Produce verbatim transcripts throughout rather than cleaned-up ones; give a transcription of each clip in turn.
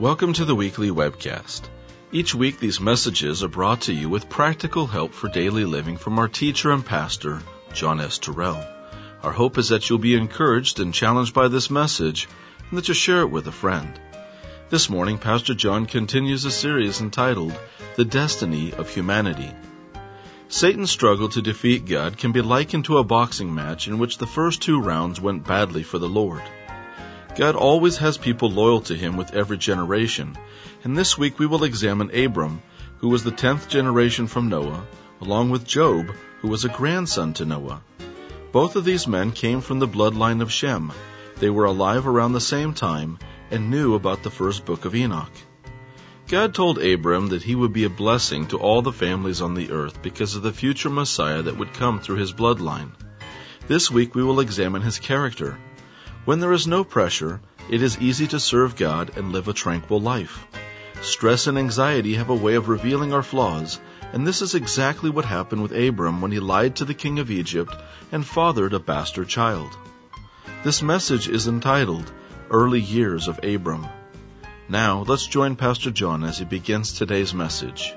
Welcome to the weekly webcast. Each week these messages are brought to you with practical help for daily living from our teacher and pastor, John S. Terrell. Our hope is that you'll be encouraged and challenged by this message and that you'll share it with a friend. This morning, Pastor John continues a series entitled, The Destiny of Humanity. Satan's struggle to defeat God can be likened to a boxing match in which the first two rounds went badly for the Lord. God always has people loyal to Him with every generation, and this week we will examine Abram, who was the tenth generation from Noah, along with Job, who was a grandson to Noah. Both of these men came from the bloodline of Shem. They were alive around the same time and knew about the first book of Enoch. God told Abram that he would be a blessing to all the families on the earth because of the future Messiah that would come through his bloodline. This week we will examine his character. When there is no pressure, it is easy to serve God and live a tranquil life. Stress and anxiety have a way of revealing our flaws, and this is exactly what happened with Abram when he lied to the king of Egypt and fathered a bastard child. This message is entitled, Early Years of Abram. Now, let's join Pastor John as he begins today's message.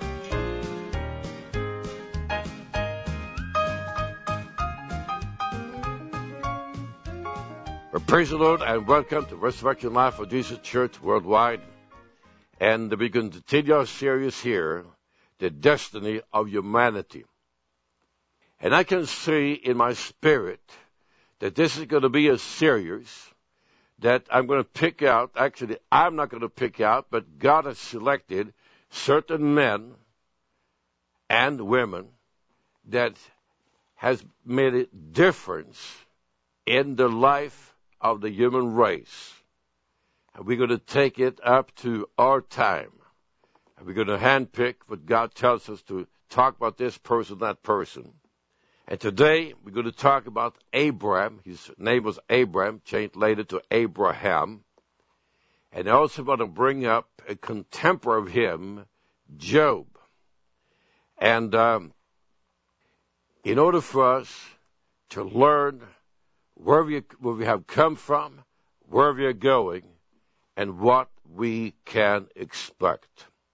Well, praise the Lord and welcome to Resurrection Life of Jesus Church Worldwide. And we're going to continue our series here, The Destiny of Humanity. And I can see in my spirit that this is going to be a series that I'm going to pick out. Actually, I'm not going to pick out, but God has selected certain men and women that has made a difference in the life of the human race. And we're going to take it up to our time. And we're going to handpick what God tells us to talk about this person, that person. And today we're going to talk about Abraham. His name was Abraham, changed later to Abraham. And I also want to bring up a contemporary of him, Job. And um, in order for us to learn where we, where we have come from, where we are going, and what we can expect.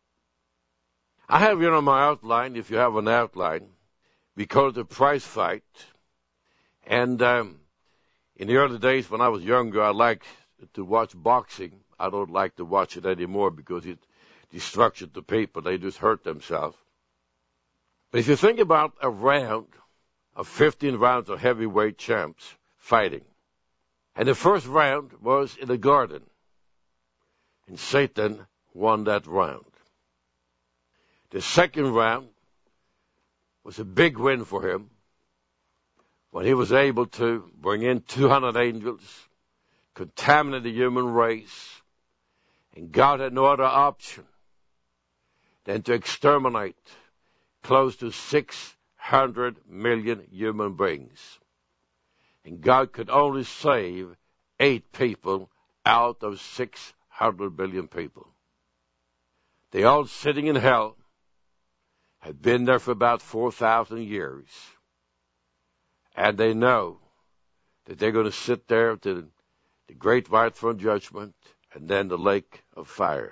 I have here on my outline, if you have an outline, we call it the prize fight. And um, in the early days when I was younger, I liked to watch boxing. I don't like to watch it anymore because it destructed the people. They just hurt themselves. But if you think about a round of fifteen rounds of heavyweight champs fighting, and the first round was in the garden, and Satan won that round. The second round was a big win for him when he was able to bring in two hundred angels, contaminate the human race, and God had no other option than to exterminate close to six hundred million human beings. And God could only save eight people out of six hundred billion people. They all sitting in hell, had been there for about four thousand years. And they know that they're going to sit there to the great white throne judgment and then the lake of fire.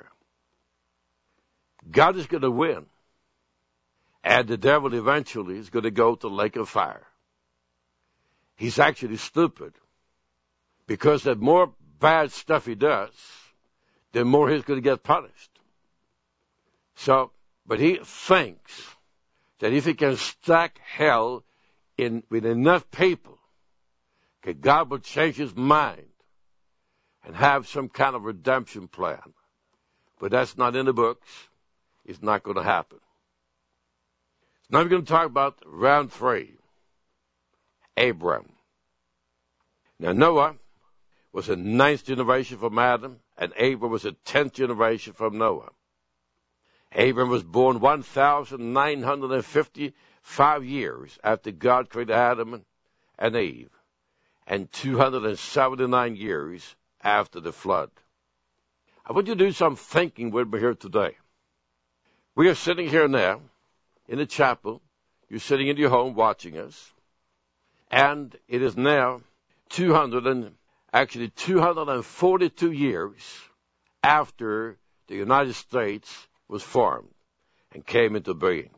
God is going to win. And the devil eventually is going to go to the lake of fire. He's actually stupid, because the more bad stuff he does, the more he's going to get punished. So, but he thinks that if he can stack hell in with enough people, that God will change his mind and have some kind of redemption plan. But that's not in the books. It's not going to happen. Now we're going to talk about round three. Abram. Now Noah was the ninth generation from Adam, and Abram was the tenth generation from Noah. Abram was born one thousand nine hundred fifty-five years after God created Adam and Eve, and two hundred seventy-nine years after the flood. I want you to do some thinking with me here today. We are sitting here now in the chapel. You're sitting in your home watching us. And it is now two hundred and actually two hundred forty-two years after the United States was formed and came into being.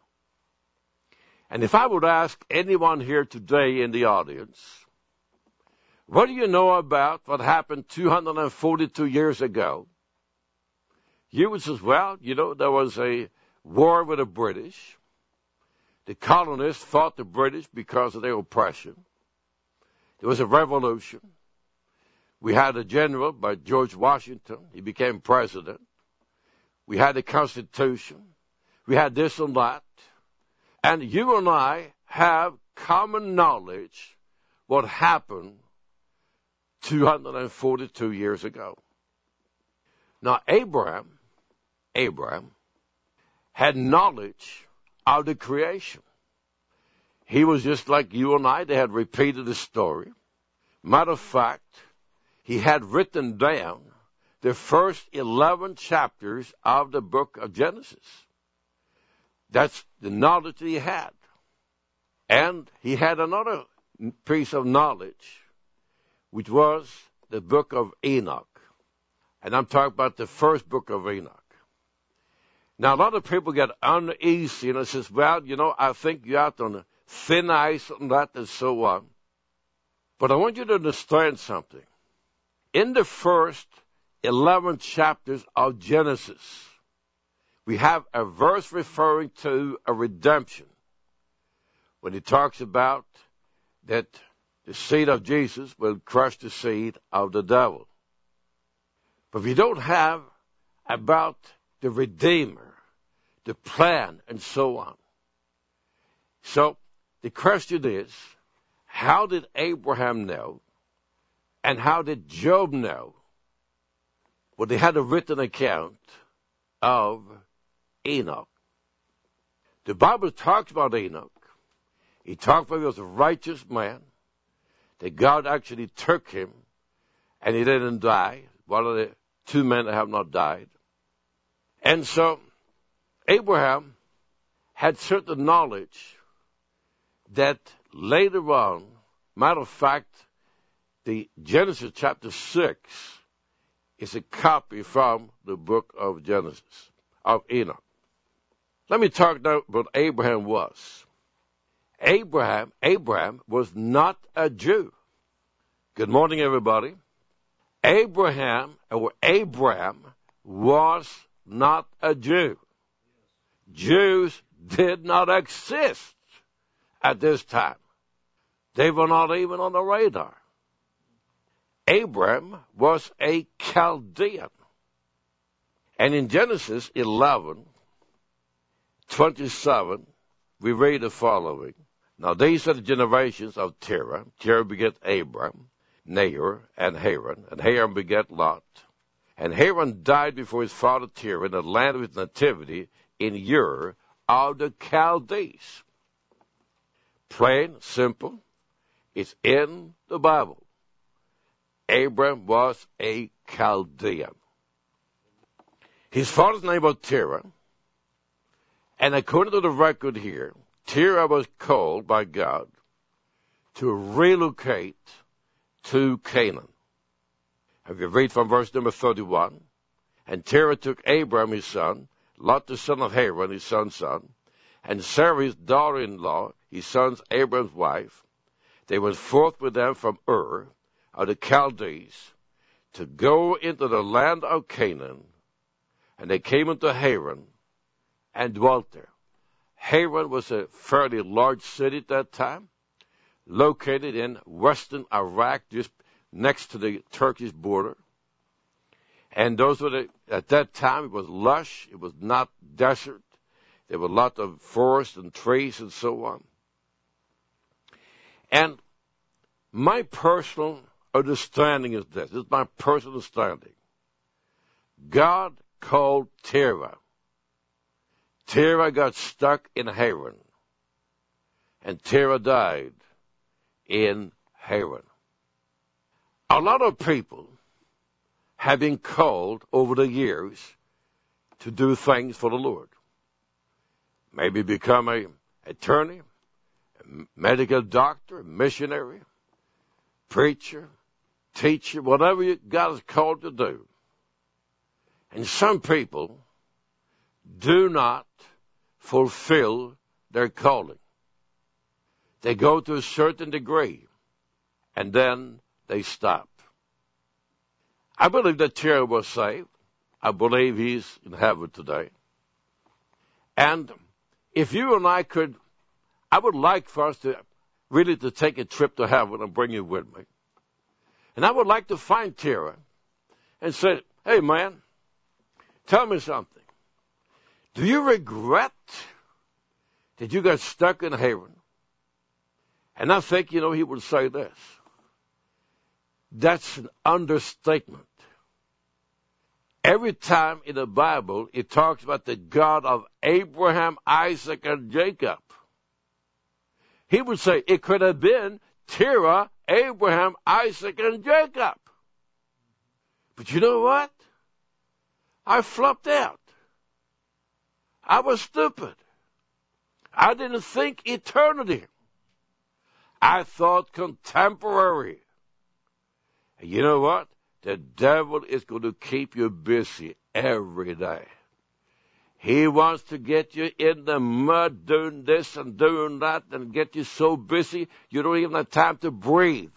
And if I would ask anyone here today in the audience, what do you know about what happened two hundred forty-two years ago? You would say, well, you know, there was a war with the British. The colonists fought the British because of their oppression. There was a revolution. We had a general by George Washington. He became president. We had a constitution. We had this and that. And you and I have common knowledge what happened two hundred forty-two years ago. Now, Abraham, Abraham had knowledge of the creation. He was just like you and I. They had repeated the story. Matter of fact, he had written down the first eleven chapters of the book of Genesis. That's the knowledge that he had. And he had another piece of knowledge, which was the book of Enoch. And I'm talking about the first book of Enoch. Now, a lot of people get uneasy and says, well, you know, I think you're out on thin ice and that and so on. But I want you to understand something. In the first eleven chapters of Genesis, we have a verse referring to a redemption when he talks about that the seed of Jesus will crush the seed of the devil. But we don't have about the Redeemer, the plan, and so on. So the question is, how did Abraham know and how did Job know? Well, they had a written account of Enoch. The Bible talks about Enoch. He talked about he was a righteous man, that God actually took him, and he didn't die. One of the two men that have not died. And so, Abraham had certain knowledge that later on, matter of fact, the Genesis chapter six is a copy from the book of Genesis, of Enoch. Let me talk now about what Abraham was. Abraham, Abraham was not a Jew. Good morning, everybody. Abraham, or Abram, was not a Jew. Jews did not exist at this time. They were not even on the radar. Abram was a Chaldean. And in Genesis eleven, twenty-seven, we read the following. Now these are the generations of Terah. Terah begat Abram, Nahor, and Haran. And Haran begat Lot. And Haran died before his father Terah in the land of his nativity in Ur of the Chaldees. Plain, simple. It's in the Bible. Abram was a Chaldean. His father's name was Terah. And according to the record here, Terah was called by God to relocate to Canaan. If you read from verse number thirty-one, and Terah took Abram his son, Lot the son of Haran, his son's son, and Sarah his daughter-in-law, his son's Abram's wife. They went forth with them from Ur of the Chaldees to go into the land of Canaan, and they came into Haran and dwelt there. Haran was a fairly large city at that time, located in western Iraq, just next to the Turkish border. And those were the, at that time, it was lush. It was not desert. There were a lot of forests and trees and so on. And my personal understanding is this. This is my personal understanding. God called Terah. Terah got stuck in Haran. And Terah died in Haran. A lot of people have been called over the years to do things for the Lord. Maybe become an attorney, a medical doctor, a missionary, preacher, teacher, whatever God has called to do. And some people do not fulfill their calling. They go to a certain degree, and then they stop. I believe that Terry was saved. I believe he's in heaven today. And if you and I could, I would like for us to really to take a trip to heaven and bring you with me. And I would like to find Terry and say, hey, man, tell me something. Do you regret that you got stuck in heaven? And I think, you know, he would say this. That's an understatement. Every time in the Bible, it talks about the God of Abraham, Isaac, and Jacob. He would say it could have been Terah, Abraham, Isaac, and Jacob. But you know what? I flopped out. I was stupid. I didn't think eternity. I thought contemporary. And you know what? The devil is going to keep you busy every day. He wants to get you in the mud doing this and doing that and get you so busy you don't even have time to breathe.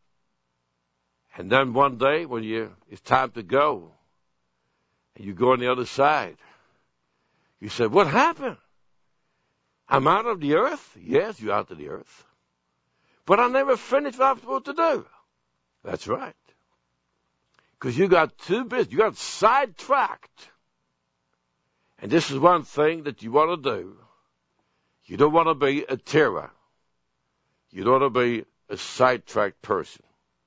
And then one day when you it's time to go and you go on the other side, you say, what happened? I'm out of the earth? Yes, you're out of the earth. But I never finished what I'm supposed to do. That's right. Because you got too busy. You got sidetracked. And this is one thing that you want to do. You don't want to be a terror. You don't want to be a sidetracked person.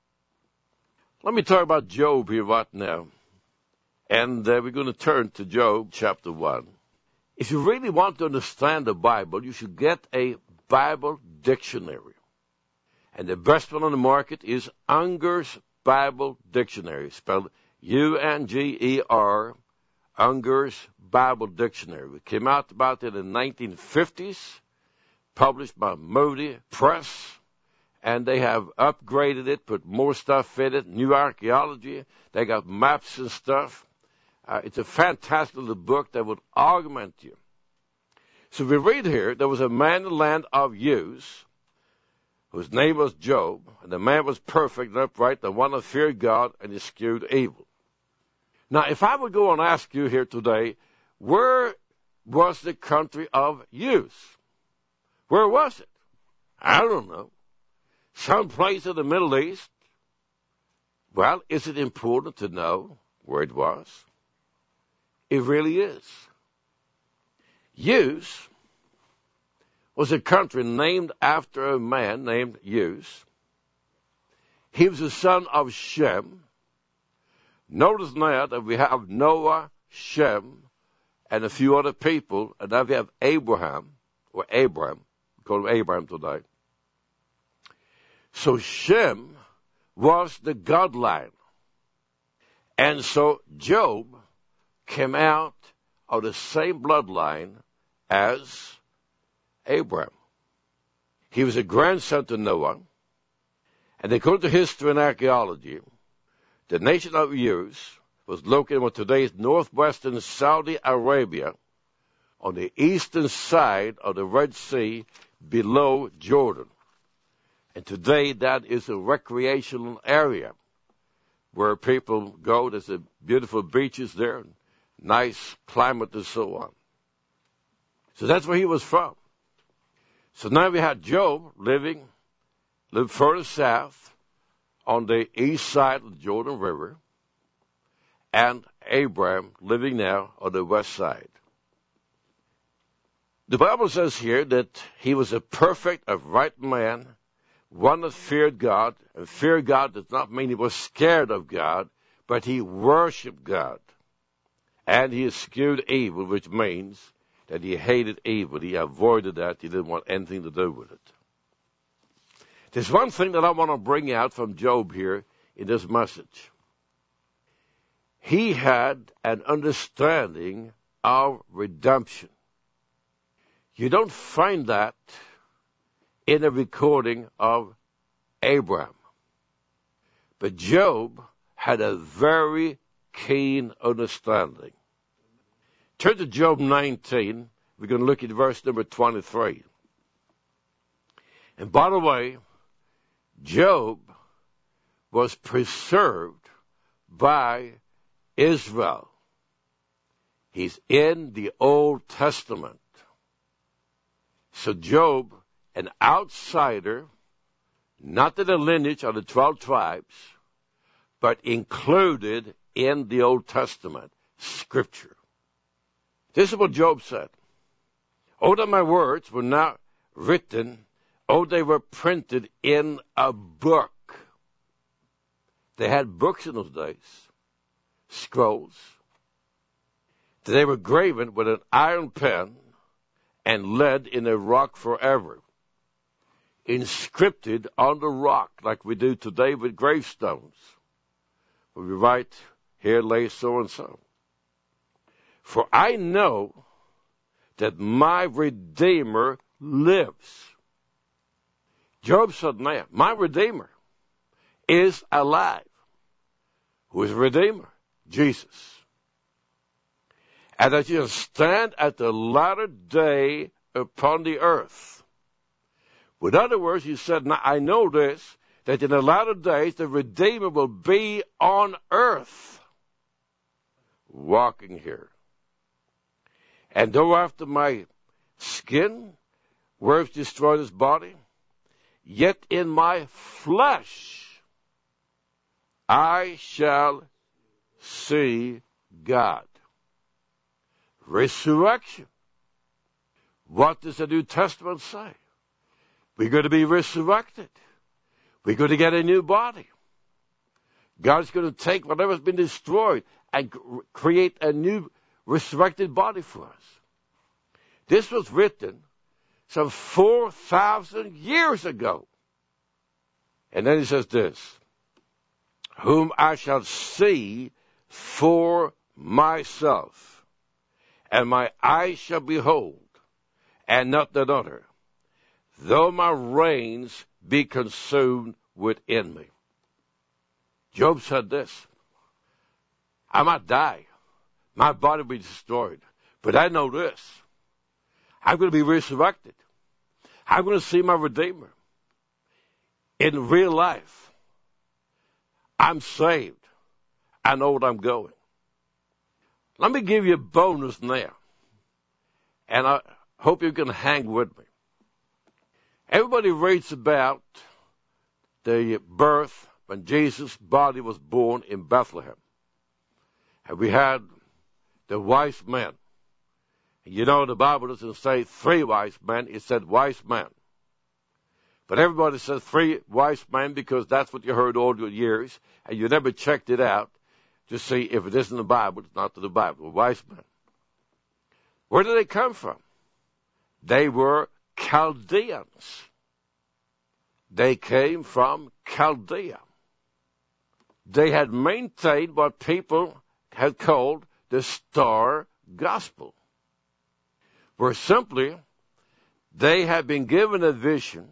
Let me talk about Job here right now. And uh, we're going to turn to Job chapter one. If you really want to understand the Bible, you should get a Bible dictionary. And the best one on the market is Unger's Bible Dictionary, spelled U N G E R, Unger's Bible Dictionary. It came out about in the nineteen fifties, published by Moody Press, and they have upgraded it, put more stuff in it, new archaeology. They got maps and stuff. Uh, it's a fantastic little book that would augment you. So we read here, there was a man in the land of Uz, whose name was Job, and the man was perfect and upright, the one that feared God and eschewed evil. Now, if I would go and ask you here today, where was the country of Uz? Where was it? I don't know. Some place in the Middle East? Well, is it important to know where it was? It really is. Uz was a country named after a man named Uz. He was the son of Shem. Notice now that we have Noah, Shem, and a few other people, and now we have Abraham, or Abraham, we call him Abraham today. So Shem was the God line. And so Job came out of the same bloodline as Abraham. He was a grandson to Noah. And according to history and archaeology, the nation of Uz was located in what today is northwestern Saudi Arabia on the eastern side of the Red Sea below Jordan. And today that is a recreational area where people go. There's a beautiful beaches there, nice climate and so on. So that's where he was from. So now we had Job living, lived further south on the east side of the Jordan River, and Abraham living now on the west side. The Bible says here that he was a perfect, upright man, one that feared God. And fear God does not mean he was scared of God, but he worshiped God. And he eschewed evil, which means that he hated evil. He avoided that. He didn't want anything to do with it. There's one thing that I want to bring out from Job here in this message. He had an understanding of redemption. You don't find that in a recording of Abraham. But Job had a very keen understanding. Turn to Job nineteen. We're going to look at verse number twenty-three. And by the way, Job was preserved by Israel. He's in the Old Testament. So Job, an outsider, not in the lineage of the twelve tribes, but included in the Old Testament scripture. This is what Job said. Oh, that my words were not written. Oh, they were printed in a book. They had books in those days, scrolls. They were graven with an iron pen and lead in a rock forever, inscripted on the rock like we do today with gravestones. We write, here lay so-and-so. For I know that my Redeemer lives. Job said, man, my Redeemer is alive. Who is Redeemer? Jesus. And that you stand at the latter day upon the earth. With other words, he said, now I know this, that in the latter days the Redeemer will be on earth, walking here. And though after my skin worms destroy this body, yet in my flesh I shall see God. Resurrection. What does the New Testament say? We're going to be resurrected. We're going to get a new body. God's going to take whatever's been destroyed and create a new resurrected body for us. This was written some four thousand years ago. And then he says this, whom I shall see for myself, and my eyes shall behold, and not another, though my reins be consumed within me. Job said this, I might die. My body will be destroyed. But I know this. I'm going to be resurrected. I'm going to see my Redeemer. In real life, I'm saved. I know what I'm going. Let me give you a bonus there. And I hope you can hang with me. Everybody reads about the birth when Jesus' body was born in Bethlehem. And we had the wise men. You know, the Bible doesn't say three wise men, it said wise men. But everybody says three wise men because that's what you heard all your years, and you never checked it out to see if it isn't the Bible, it's not to the Bible. Wise men. Where did they come from? They were Chaldeans. They came from Chaldea. They had maintained what people had called the Star Gospel, where simply they had been given a vision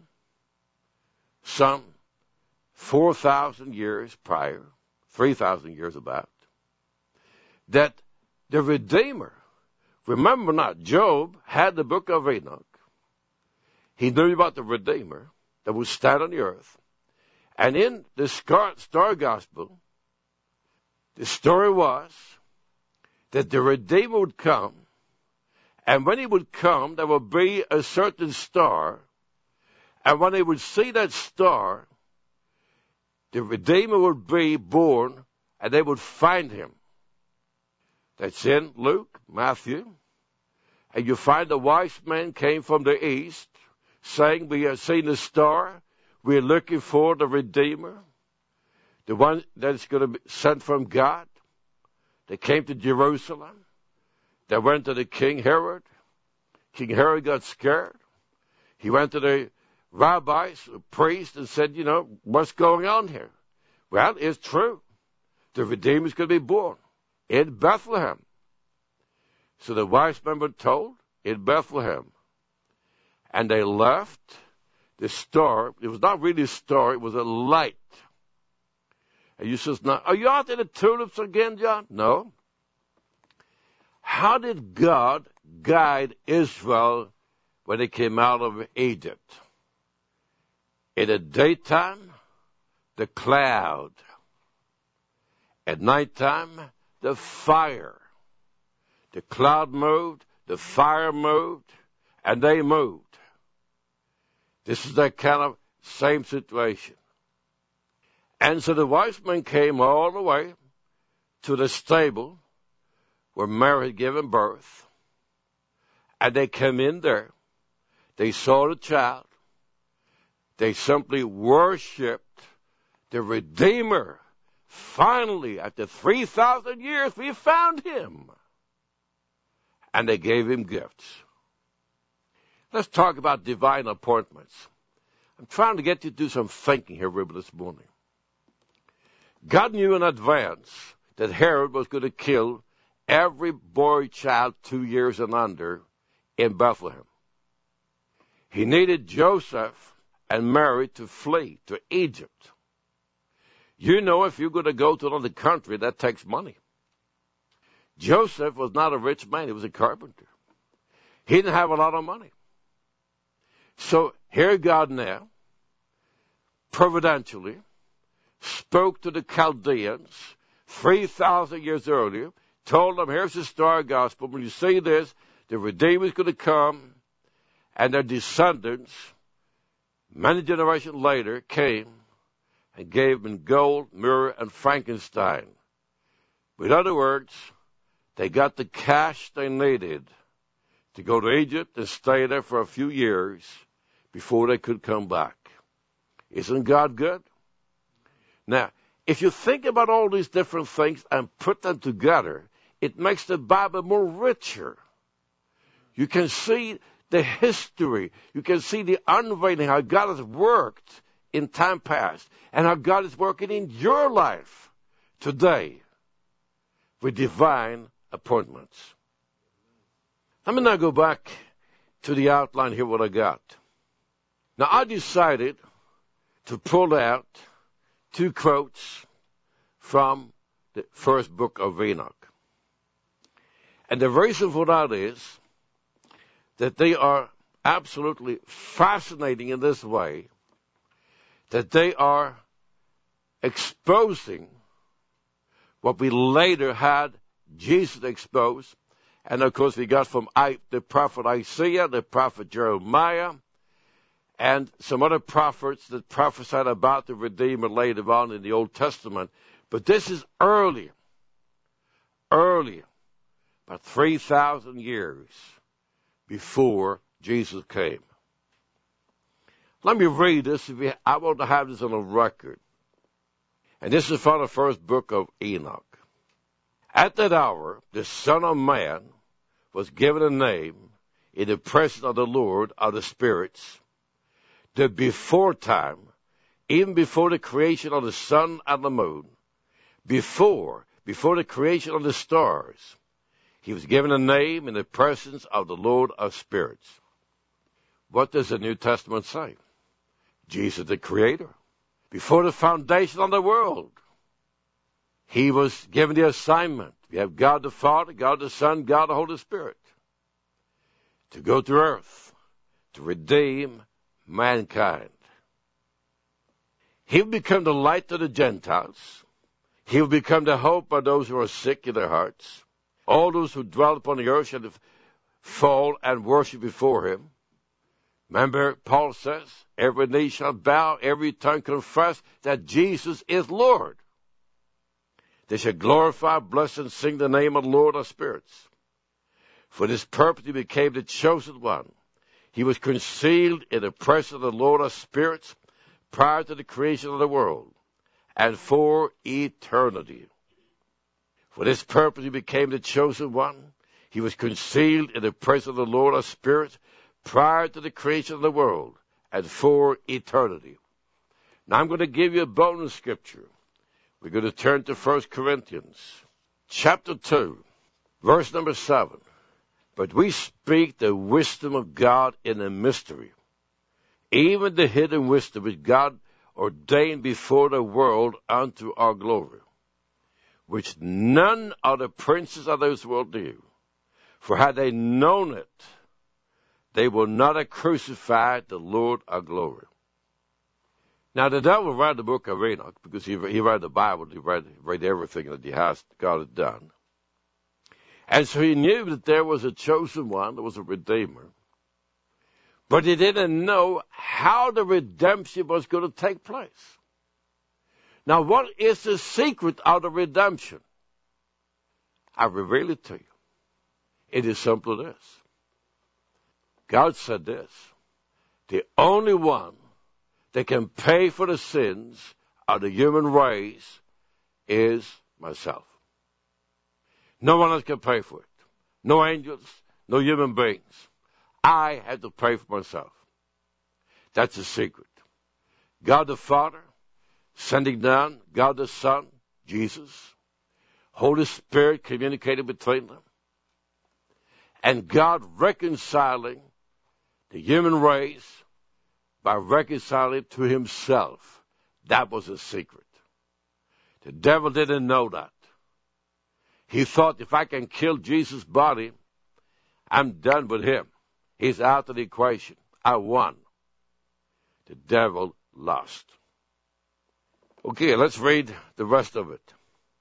some four thousand years prior, three thousand years about, that the Redeemer, remember not, Job had the book of Enoch. He knew about the Redeemer that would stand on the earth. And in the Star, Star Gospel, the story was that the Redeemer would come, and when he would come, there would be a certain star, and when they would see that star, the Redeemer would be born, and they would find him. That's in Luke, Matthew. And you find the wise men came from the east, saying, we have seen the star, we are looking for the Redeemer, the one that is going to be sent from God. They came to Jerusalem. They went to the King Herod. King Herod got scared. He went to the rabbis, the priests, and said, you know, what's going on here? Well, it's true. The Redeemer is going to be born in Bethlehem. So the wise men were told in Bethlehem. And they left the star. It was not really a star. It was a light. And you says, now, are you out in the tulips again, John? No. How did God guide Israel when they came out of Egypt? In the daytime, the cloud. At nighttime, the fire. The cloud moved, the fire moved, and they moved. This is that kind of same situation. And so the wise men came all the way to the stable where Mary had given birth. And they came in there. They saw the child. They simply worshipped the Redeemer. Finally, after three thousand years, we found him. And they gave him gifts. Let's talk about divine appointments. I'm trying to get you to do some thinking here, River, this morning. God knew in advance that Herod was going to kill every boy child two years and under in Bethlehem. He needed Joseph and Mary to flee to Egypt. You know, if you're going to go to another country, that takes money. Joseph was not a rich man. He was a carpenter. He didn't have a lot of money. So here God now, providentially, spoke to the Chaldeans three thousand years earlier, told them, here's the star gospel. When you see this, the Redeemer is going to come, and their descendants, many generations later, came and gave them gold, myrrh, and frankenstein. In other words, they got the cash they needed to go to Egypt and stay there for a few years before they could come back. Isn't God good? Now, if you think about all these different things and put them together, it makes the Bible more richer. You can see the history. You can see the unveiling, how God has worked in time past and how God is working in your life today with divine appointments. Let me now go back to the outline here, what I got. Now, I decided to pull out two quotes from the first book of Enoch. And the reason for that is that they are absolutely fascinating in this way, that they are exposing what we later had Jesus expose. And, of course, we got from the prophet Isaiah, the prophet Jeremiah, and some other prophets that prophesied about the Redeemer later on in the Old Testament. But this is earlier, earlier, about three thousand years before Jesus came. Let me read this. I want to have this on a record. And this is from the first book of Enoch. At that hour, the Son of Man was given a name in the presence of the Lord of the spirits, that before time, even before the creation of the sun and the moon, before, before the creation of the stars, he was given a name in the presence of the Lord of spirits. What does the New Testament say? Jesus the Creator. Before the foundation of the world, he was given the assignment. We have God the Father, God the Son, God the Holy Spirit, to go to earth, to redeem mankind. He will become the light of the Gentiles. He will become the hope of those who are sick in their hearts. All those who dwell upon the earth shall fall and worship before him. Remember, Paul says, every knee shall bow, every tongue confess that Jesus is Lord. They shall glorify, bless, and sing the name of the Lord of spirits. For this purpose he became the chosen one. He was concealed in the presence of the Lord of spirits prior to the creation of the world, and for eternity. For this purpose he became the chosen one. He was concealed in the presence of the Lord of spirits prior to the creation of the world, and for eternity. Now I'm going to give you a bonus scripture. We're going to turn to First Corinthians chapter two, verse number seven. But we speak the wisdom of God in a mystery, even the hidden wisdom which God ordained before the world unto our glory, which none of the princes of this world knew. For had they known it, they would not have crucified the Lord of glory. Now, the devil read the book of Enoch because he, he read the Bible. He read, read everything that he has, God had done. And so he knew that there was a chosen one, there was a Redeemer. But he didn't know how the redemption was going to take place. Now, what is the secret of the redemption? I reveal it to you. It is simply this. God said this: the only one that can pay for the sins of the human race is myself. No one else can pay for it. No angels, no human beings. I have to pay for myself. That's the secret. God the Father sending down God the Son, Jesus, Holy Spirit communicating between them, and God reconciling the human race by reconciling to himself. That was the secret. The devil didn't know that. He thought, if I can kill Jesus' body, I'm done with him. He's out of the equation. I won. The devil lost. Okay, let's read the rest of it.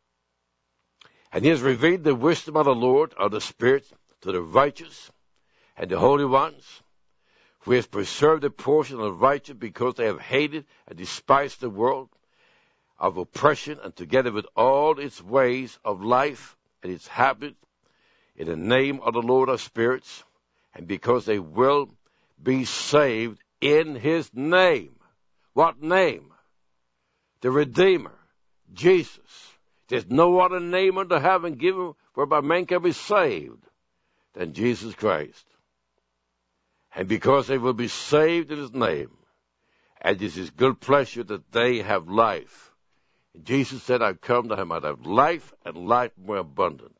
And he has revealed the wisdom of the Lord, of the Spirit, to the righteous and the holy ones, who has preserved the portion of the righteous because they have hated and despised the world of oppression, and together with all its ways of life and its habits, in the name of the Lord of spirits, and because they will be saved in his name. What name? The Redeemer, Jesus. There's no other name under heaven given whereby man can be saved than Jesus Christ. And because they will be saved in his name, and it is his good pleasure that they have life. And Jesus said, I've come that I might have life and life more abundant.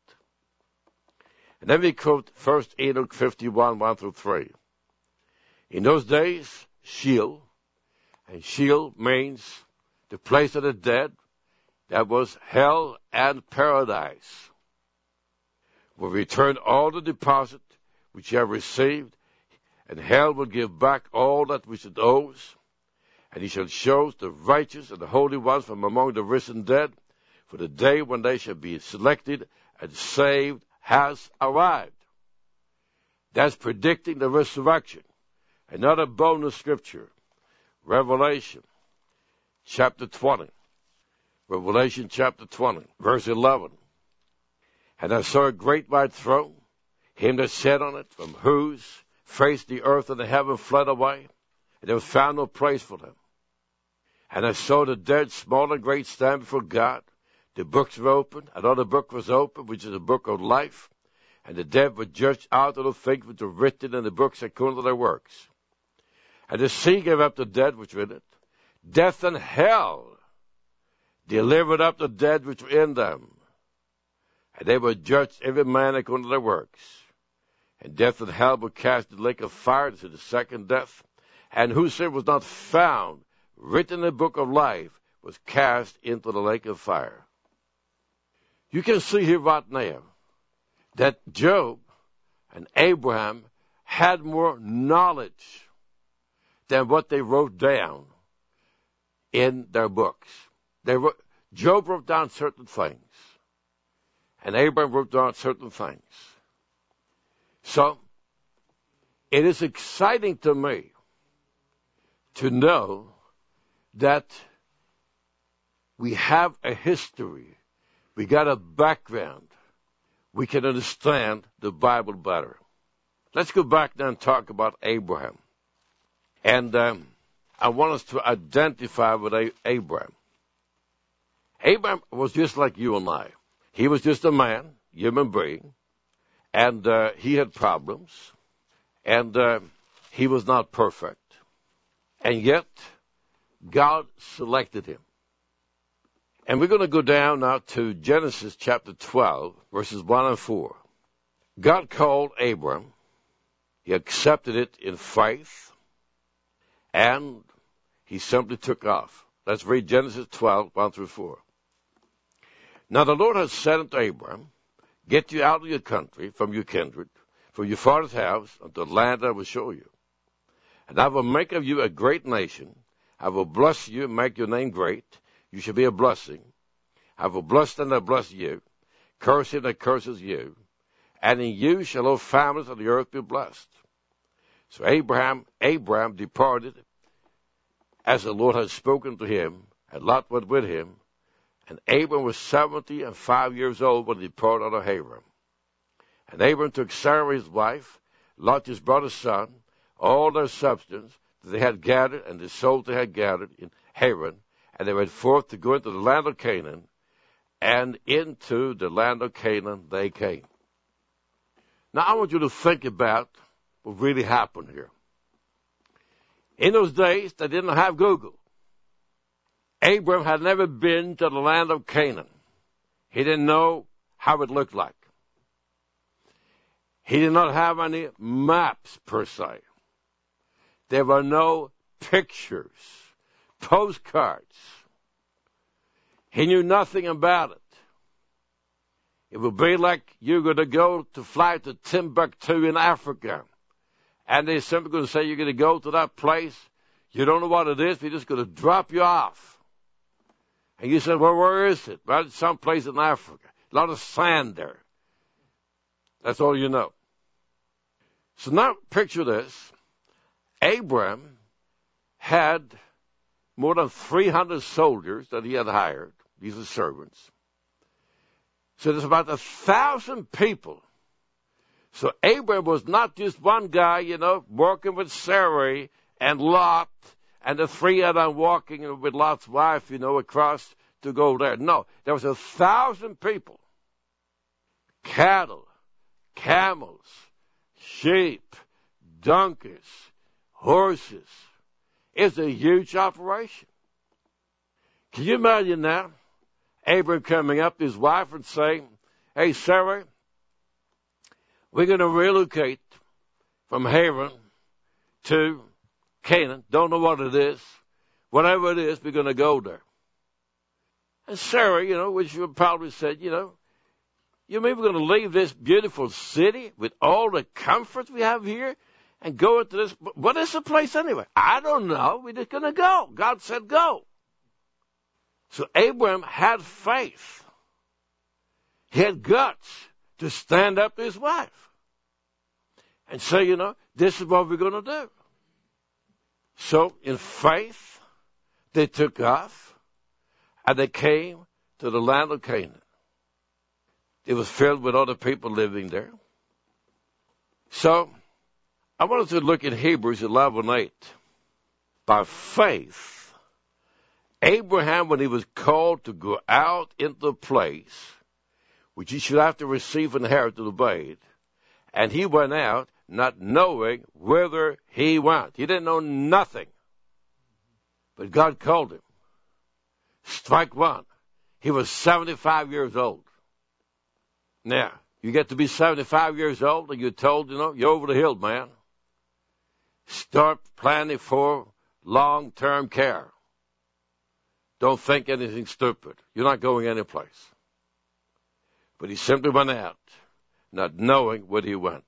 And then we quote First Enoch fifty-one, one through three. In those days, Sheol, and Sheol means the place of the dead, that was hell and paradise, will return all the deposit which you have received, and hell will give back all that which it owes, and he shall show the righteous and the holy ones from among the risen dead, for the day when they shall be selected and saved has arrived. That's predicting the resurrection. Another bonus scripture, Revelation chapter twenty. Revelation chapter twenty, verse eleven. And I saw a great white throne, him that sat on it, from whose face the earth and the heaven fled away, and there was found no place for them. And I saw the dead, small and great, stand before God. The books were opened. Another book was opened, which is the book of life. And the dead were judged out of the things which were written in the books according to their works. And the sea gave up the dead which were in it. Death and hell delivered up the dead which were in them. And they were judged every man according to their works. And death and hell were cast in the lake of fire. This is the second death. And whosoever was not found written in the book of life was cast into the lake of fire. You can see here right now that Job and Abraham had more knowledge than what they wrote down in their books. They wrote, Job wrote down certain things, and Abraham wrote down certain things. So, it is exciting to me to know that we have a history, we got a background, we can understand the Bible better. Let's go back now and talk about Abraham. And um, I want us to identify with a- Abraham. Abraham was just like you and I. He was just a man, human being, and uh, he had problems, and uh, he was not perfect. And yet, God selected him. And we're going to go down now to Genesis chapter twelve, verses one and four. God called Abram. He accepted it in faith, and he simply took off. Let's read Genesis twelve, one through four. Now the Lord has said unto Abram, get you out of your country, from your kindred, from your father's house, unto the land I will show you. And I will make of you a great nation. I will bless you and make your name great. You shall be a blessing. I will bless them that bless you, curse him that curses you, and in you shall all families of the earth be blessed. So Abraham, Abraham departed as the Lord had spoken to him, and Lot went with him. And Abram was seventy and five years old when he departed out of Haran. And Abram took Sarah his wife, Lot his brother's son, all their substance that they had gathered, and the souls they had gathered in Haran, and they went forth to go into the land of Canaan, and into the land of Canaan they came. Now I want you to think about what really happened here. In those days, they didn't have Google. Abram had never been to the land of Canaan. He didn't know how it looked like. He did not have any maps, per se. There were no pictures, postcards. He knew nothing about it. It would be like you're going to go to fly to Timbuktu in Africa, and they're simply going to say you're going to go to that place. You don't know what it is. They're just going to drop you off. And you said, well, where is it? Well, it's someplace in Africa. A lot of sand there. That's all you know. So now picture this. Abram had more than three hundred soldiers that he had hired. These are servants. So there's about a thousand people. So Abram was not just one guy, you know, working with Sarai and Lot, and the three of them walking with Lot's wife, you know, across to go there. No, there was a thousand people. Cattle, camels, sheep, donkeys, horses. It's a huge operation. Can you imagine now? Abram coming up to his wife and saying, hey, Sarah, we're going to relocate from Haran to Canaan. Don't know what it is. Whatever it is, we're going to go there. And Sarah, you know, which would probably said, you know, you mean we're going to leave this beautiful city with all the comforts we have here and go into this? What is the place anyway? I don't know. We're just going to go. God said go. So Abraham had faith. He had guts to stand up to his wife and say, you know, this is what we're going to do. So in faith, they took off and they came to the land of Canaan. It was filled with other people living there. So I wanted to look at Hebrews eleven eight. By faith, Abraham, when he was called to go out into the place which he should have to receive an inheritance, obeyed, and he went out not knowing whither he went. He didn't know nothing. But God called him. Strike one. He was seventy-five years old. Now, you get to be seventy-five years old and you're told, you know, you're over the hill, man. Start planning for long-term care. Don't think anything stupid. You're not going anyplace. But he simply went out, not knowing where he went.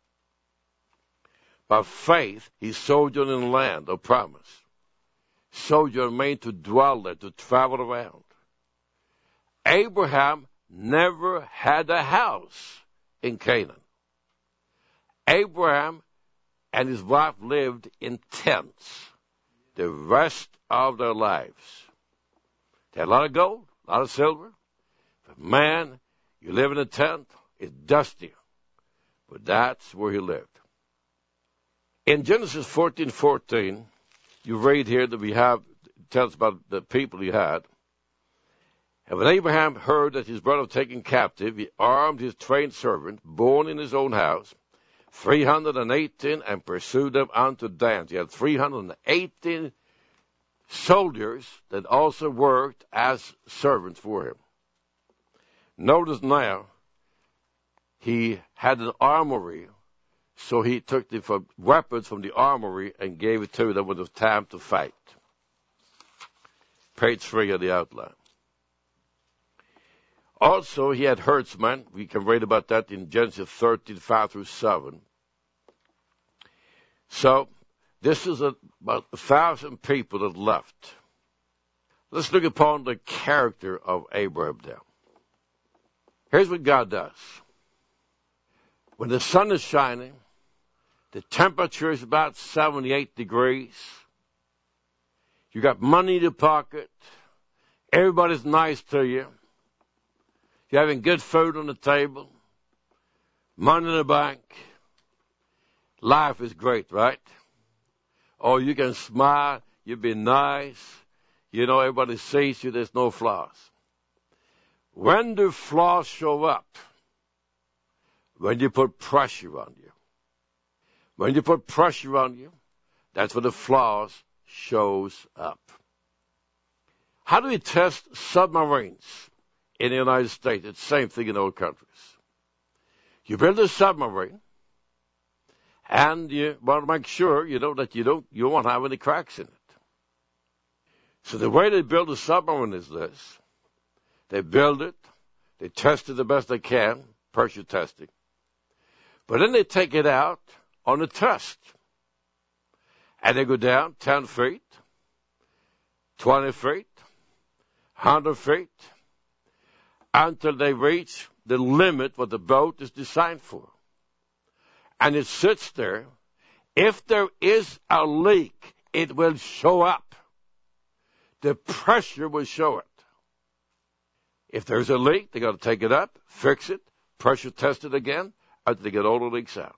By faith, he sojourned in the land of promise. Sojourn means to dwell there, to travel around. Abraham never had a house in Canaan. Abraham and his wife lived in tents the rest of their lives. They had a lot of gold, a lot of silver. But man, you live in a tent, it's dusty. But that's where he lived. In Genesis fourteen fourteen, you read here that we have, it tells about the people he had. And when Abraham heard that his brother was taken captive, he armed his trained servant, born in his own house, three hundred eighteen, and pursued them unto Dan. He had three hundred eighteen soldiers that also worked as servants for him. Notice now, he had an armory, so he took the weapons from the armory and gave it to them when it was time to fight. Page three of the outline. Also, he had herdsmen. We can read about that in Genesis thirteen, five through seven. So, this is a, about a thousand people that left. Let's look upon the character of Abraham now. Here's what God does. When the sun is shining, the temperature is about seventy-eight degrees. You got money in your pocket. Everybody's nice to you. You're having good food on the table. Money in the bank. Life is great, right? Oh, you can smile. You be nice. You know, everybody sees you. There's no flaws. When do flaws show up? When you put pressure on you. When you put pressure on you, that's when the flaws shows up. How do we test submarines in the United States? It's the same thing in other countries. You build a submarine, and you want to make sure, you know, that you don't, you won't have any cracks in it. So the way they build a submarine is this. They build it, they test it the best they can, pressure testing. But then they take it out on a test. And they go down ten feet, twenty feet, one hundred feet, until they reach the limit what the boat is designed for. And it sits there. If there is a leak, it will show up. The pressure will show it. If there's a leak, they got to take it up, fix it, pressure test it again, until they get all the leaks out.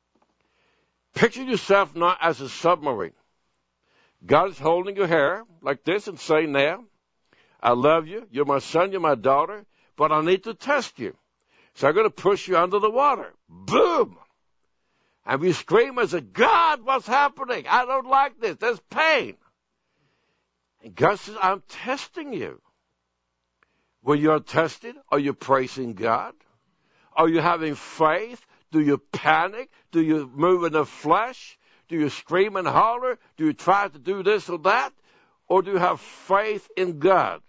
Picture yourself not as a submarine. God is holding your hair like this and saying, now, I love you, you're my son, you're my daughter, but I need to test you. So I'm going to push you under the water. Boom! And we scream as a God, what's happening? I don't like this. There's pain. And God says, I'm testing you. When you're tested, are you praising God? Are you having faith? Do you panic? Do you move in the flesh? Do you scream and holler? Do you try to do this or that? Or do you have faith in God?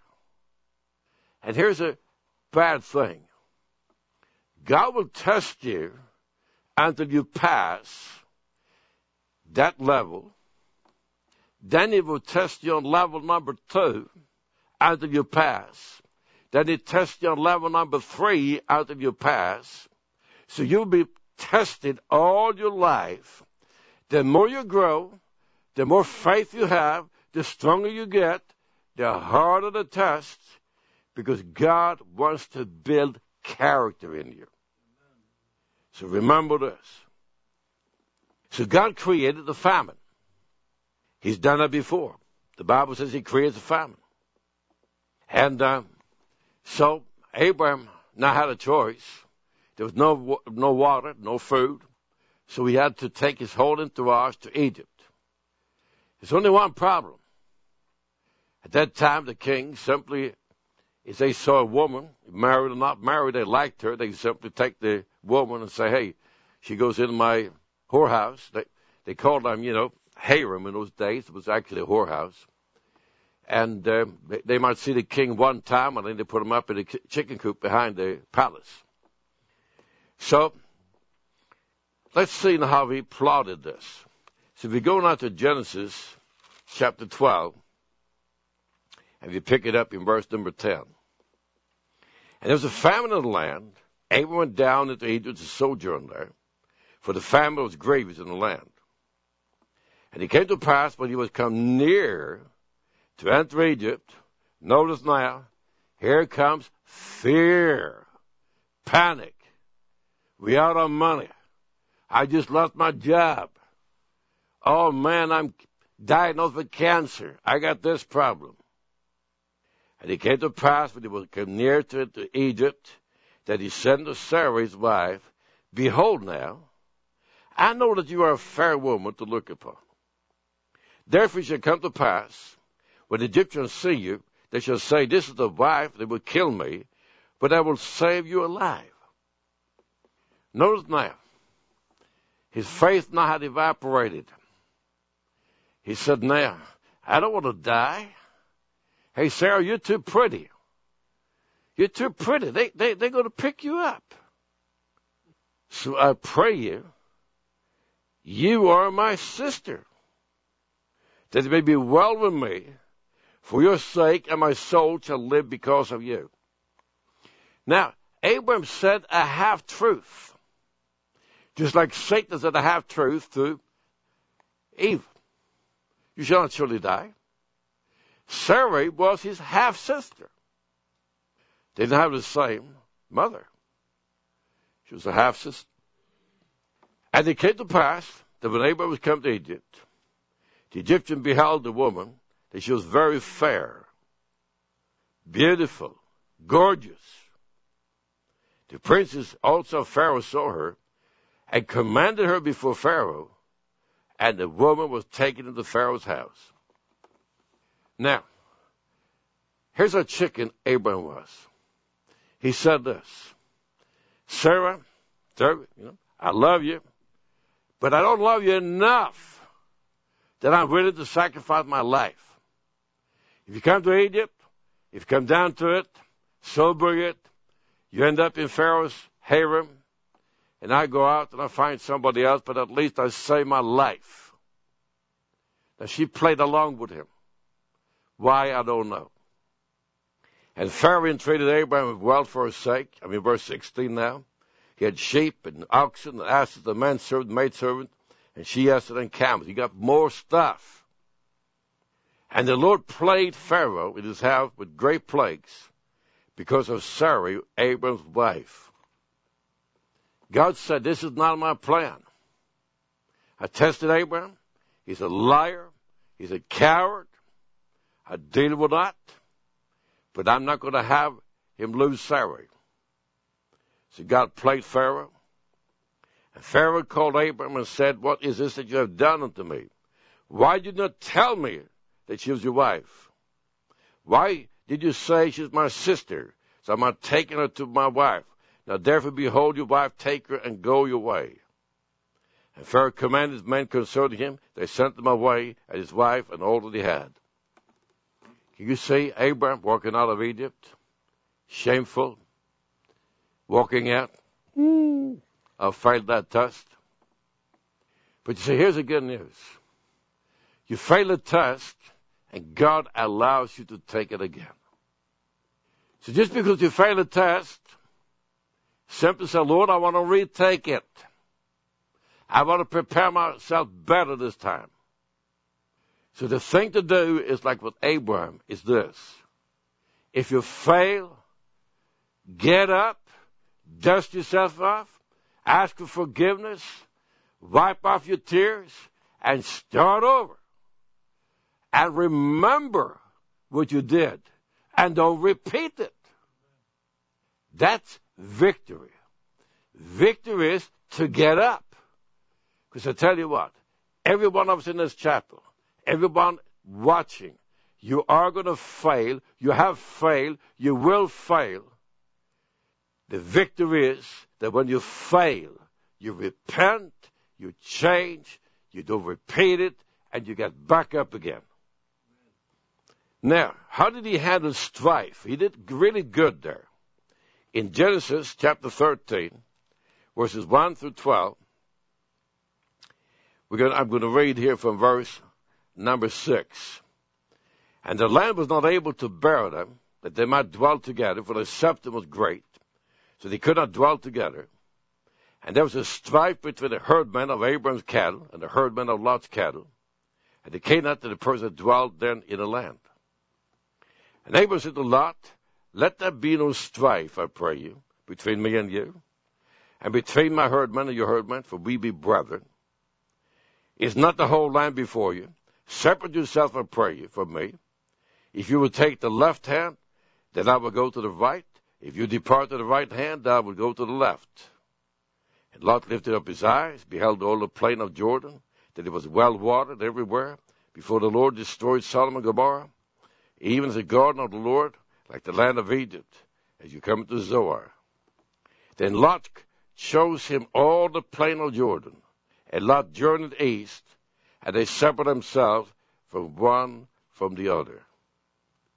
And here's a bad thing. God will test you until you pass that level. Then he will test you on level number two until you pass. Then he tests you on level number three until you pass. So you'll be tested all your life. The more you grow, the more faith you have, the stronger you get, the harder the test, because God wants to build character in you. So remember this. So God created the famine. He's done it before. The Bible says he creates a famine. And uh, so Abraham now had a choice. There was no no water, no food. So he had to take his whole entourage to Egypt. There's only one problem. At that time, the king simply, if they saw a woman, married or not married, they liked her, they simply take the woman and say, hey, she goes into my whorehouse. They, they called them, you know, harem in those days. It was actually a whorehouse. And uh, they, they might see the king one time, and then they put him up in a chicken coop behind the palace. So, let's see how he plotted this. So if we go now to Genesis chapter twelve, and you pick it up in verse number ten. And there was a famine in the land. Abraham went down into Egypt to sojourn there, for the famine was grievous in the land. And it came to pass when he was come near to enter Egypt, notice now, here comes fear, panic. We out on money. I just lost my job. Oh, man, I'm diagnosed with cancer. I got this problem. And it came to pass when he was come near to, to Egypt that he said to Sarah, his wife, behold now, I know that you are a fair woman to look upon. Therefore it shall come to pass, when the Egyptians see you, they shall say, this is the wife that will kill me, but I will save you alive. Notice now, his faith now had evaporated. He said, now, I don't want to die. Hey, Sarah, you're too pretty. You're too pretty. They, they, they're going to pick you up. So I pray you, you are my sister, that it may be well with me. For your sake, and my soul shall live because of you. Now, Abraham said a half-truth, just like Satan said a half-truth to Eve. You shall not surely die. Sarah was his half-sister. They didn't have the same mother. She was a half-sister. And it came to pass that when Abraham was come to Egypt, the Egyptian beheld the woman, that she was very fair, beautiful, gorgeous. The princes also of Pharaoh saw her and commanded her before Pharaoh, and the woman was taken into Pharaoh's house. Now, here's how chicken Abraham was. He said this, Sarah, Sarah, you know, I love you, but I don't love you enough that I'm willing to sacrifice my life. If you come to Egypt, if you come down to it, so bring it, you end up in Pharaoh's harem, and I go out and I find somebody else, but at least I save my life. Now, she played along with him. Why, I don't know. And Pharaoh entreated Abraham with wealth for his sake. I mean, verse sixteen now. He had sheep and oxen and asses, the manservant, maidservant, and she asked and camels. He got more stuff. And the Lord plagued Pharaoh in his house with great plagues because of Sarai, Abraham's wife. God said, this is not my plan. I tested Abraham. He's a liar. He's a coward. I deal with that. But I'm not going to have him lose Sarai. So God plagued Pharaoh. And Pharaoh called Abraham and said, what is this that you have done unto me? Why did you not tell me that she was your wife? Why did you say she's my sister? So I'm not taking her to my wife. Now therefore behold your wife, take her and go your way. And Pharaoh commanded his men concerning him. They sent them away, and his wife and all that he had. Can you see Abraham walking out of Egypt? Shameful. Walking out. Mm. I failed that test. But you see, here's the good news. You fail a test, and God allows you to take it again. So just because you fail a test, simply say, Lord, I want to retake it. I want to prepare myself better this time. So the thing to do is like with Abraham, is this. If you fail, get up, dust yourself off, ask for forgiveness, wipe off your tears, and start over. And remember what you did, and don't repeat it. That's victory. Victory is to get up. Because I tell you what, every one of us in this chapel, everyone watching, you are going to fail. You have failed. You will fail. The victory is that when you fail, you repent, you change, you don't repeat it, and you get back up again. Now, how did he handle strife? He did really good there. In Genesis chapter thirteen, verses one through twelve, we're going to, I'm going to read here from verse number six. And the land was not able to bear them, that they might dwell together, for the septum was great, so they could not dwell together. And there was a strife between the herdmen of Abraham's cattle and the herdmen of Lot's cattle. And they came not to the person that dwelt then in the land. And Abraham said to Lot, let there be no strife, I pray you, between me and you, and between my herdmen and your herdmen, for we be brethren. Is not the whole land before you? Separate yourself, I pray you, from me. If you will take the left hand, then I will go to the right. If you depart to the right hand, I will go to the left. And Lot lifted up his eyes, beheld all the plain of Jordan, that it was well watered everywhere, before the Lord destroyed Sodom and Gomorrah, even as the garden of the Lord, like the land of Egypt, as you come to Zoar. Then Lot chose him all the plain of Jordan, and Lot journeyed east, and they separated themselves from one from the other.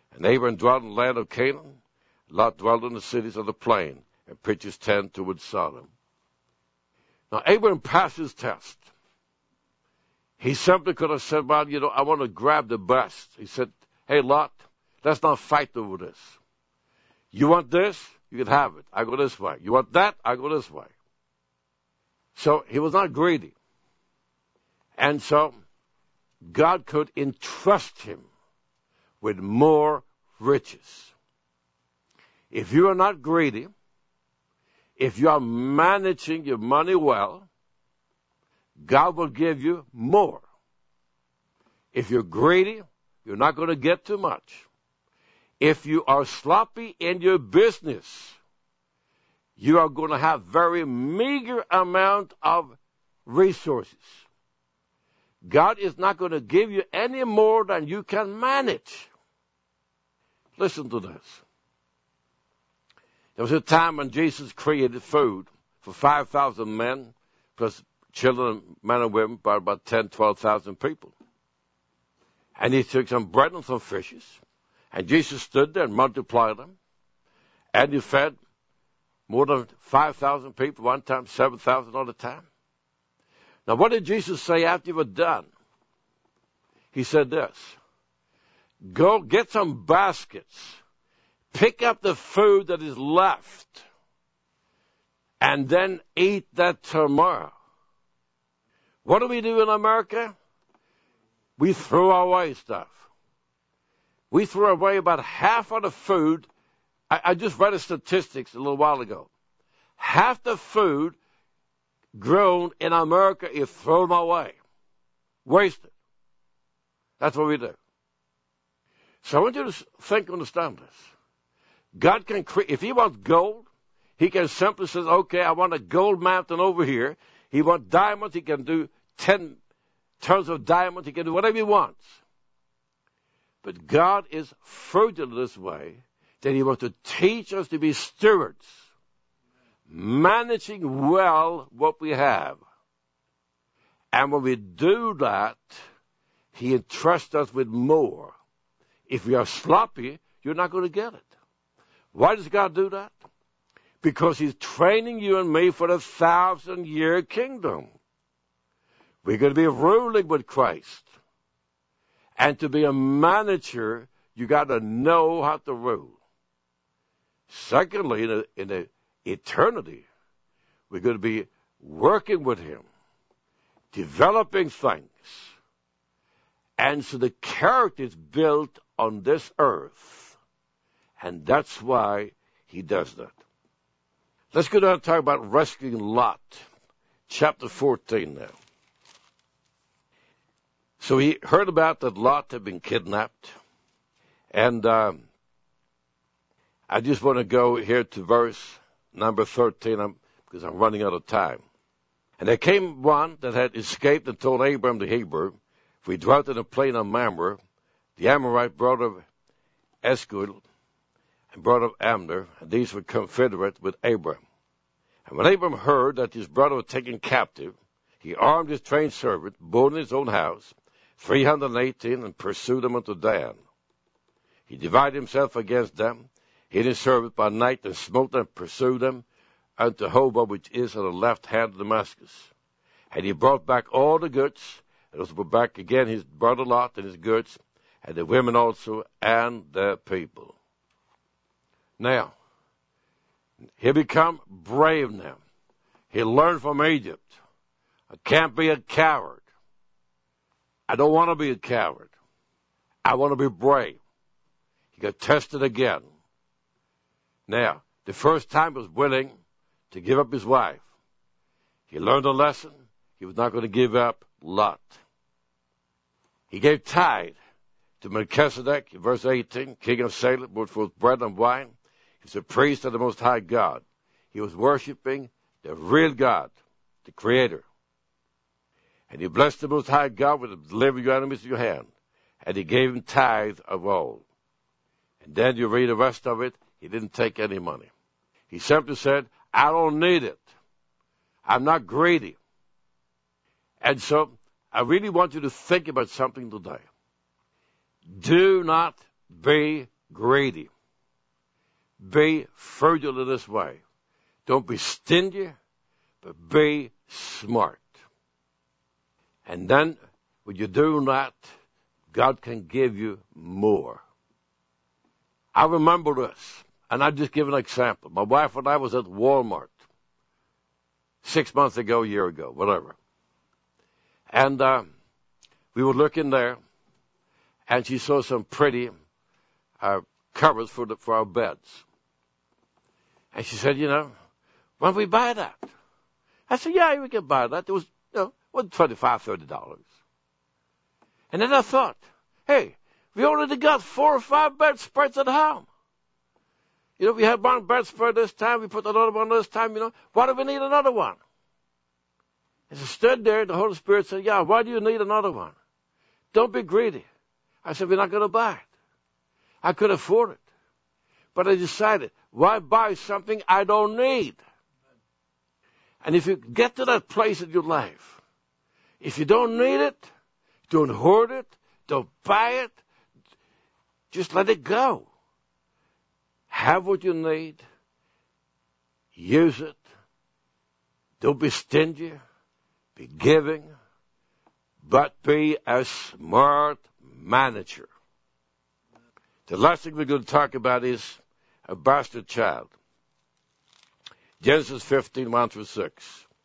And Abraham dwelt in the land of Canaan. Lot dwelt in the cities of the plain, and pitched his tent toward Sodom. Now, Abraham passed his test. He simply could have said, well, you know, I want to grab the best. He said, hey, Lot, let's not fight over this. You want this? You can have it. I go this way. You want that? I go this way. So he was not greedy. And so God could entrust him with more riches. If you are not greedy, if you are managing your money well, God will give you more. If you're greedy, you're not going to get too much. If you are sloppy in your business, you are going to have very meager amount of resources. God is not going to give you any more than you can manage. Listen to this. There was a time when Jesus created food for five thousand men, plus children, men and women, by about ten, twelve thousand people. And he took some bread and some fishes, and Jesus stood there and multiplied them, and he fed more than five thousand people one time, seven thousand all the time. Now, what did Jesus say after he was done? He said this, go get some baskets, pick up the food that is left, and then eat that tomorrow. What do we do in America? We throw away stuff. We throw away about half of the food. I, I just read the statistics a little while ago. Half the food grown in America is thrown away, wasted. That's what we do. So I want you to think, understand this. God can create, if he wants gold, he can simply say, okay, I want a gold mountain over here. He wants diamonds, he can do ten tons of diamonds, he can do whatever he wants. But God is frugal this way, that he wants to teach us to be stewards, managing well what we have. And when we do that, he entrusts us with more. If we are sloppy, you're not going to get it. Why does God do that? Because he's training you and me for the thousand-year kingdom. We're going to be ruling with Christ. And to be a manager, you got to know how to rule. Secondly, in, a, in a eternity, we're going to be working with him, developing things. And so the character is built on this earth. And that's why he does that. Let's go down and talk about rescuing Lot. Chapter fourteen now. So he heard about that Lot had been kidnapped. And um, I just want to go here to verse number thirteen I'm, because I'm running out of time. And there came one that had escaped and told Abram the Hebrew, for he dwelt in the plain of Mamre, the Amorite brought of Eshcol, and brought of Amner, and these were confederate with Abram. And when Abram heard that his brother was taken captive, he armed his trained servant, born in his own house, three hundred eighteen, and pursued them unto Dan. He divided himself against them, hid his servant by night, and smote them, pursued them, unto Hobah, which is on the left hand of Damascus. And he brought back all the goods, and also brought back again his brother Lot and his goods, and the women also, and the people. Now, he become brave now. He learned from Egypt. I can't be a coward. I don't want to be a coward. I want to be brave. He got tested again. Now, the first time he was willing to give up his wife. He learned a lesson. He was not going to give up Lot. He gave tithe to Melchizedek, verse eighteen, king of Salem, both for bread and wine. He was a priest of the Most High God. He was worshiping the real God, the Creator. And he blessed the Most High God with delivering your enemies to your hand. And he gave him tithe of all. And then you read the rest of it, he didn't take any money. He simply said, I don't need it. I'm not greedy. And so I really want you to think about something today. Do not be greedy. Be frugal in this way. Don't be stingy, but be smart. And then, when you do that, God can give you more. I remember this, and I'll just give an example. My wife and I was at Walmart six months ago, a year ago, whatever. And uh, we were looking there, and she saw some pretty uh, covers for, the, for our beds. And she said, you know, why don't we buy that? I said, yeah, we can buy that. It was, you know, what, twenty-five dollars, thirty dollars. And then I thought, hey, we already got four or five bedspreads at home. You know, we had one bedspread this time, we put another one this time, you know. Why do we need another one? As I stood there, the Holy Spirit said, yeah, why do you need another one? Don't be greedy. I said, we're not going to buy it. I could afford it. But I decided, why buy something I don't need? And if you get to that place in your life, if you don't need it, don't hoard it, don't buy it, just let it go. Have what you need. Use it. Don't be stingy. Be giving. But be a smart manager. The last thing we're going to talk about is a bastard child. Genesis fifteen, one through six.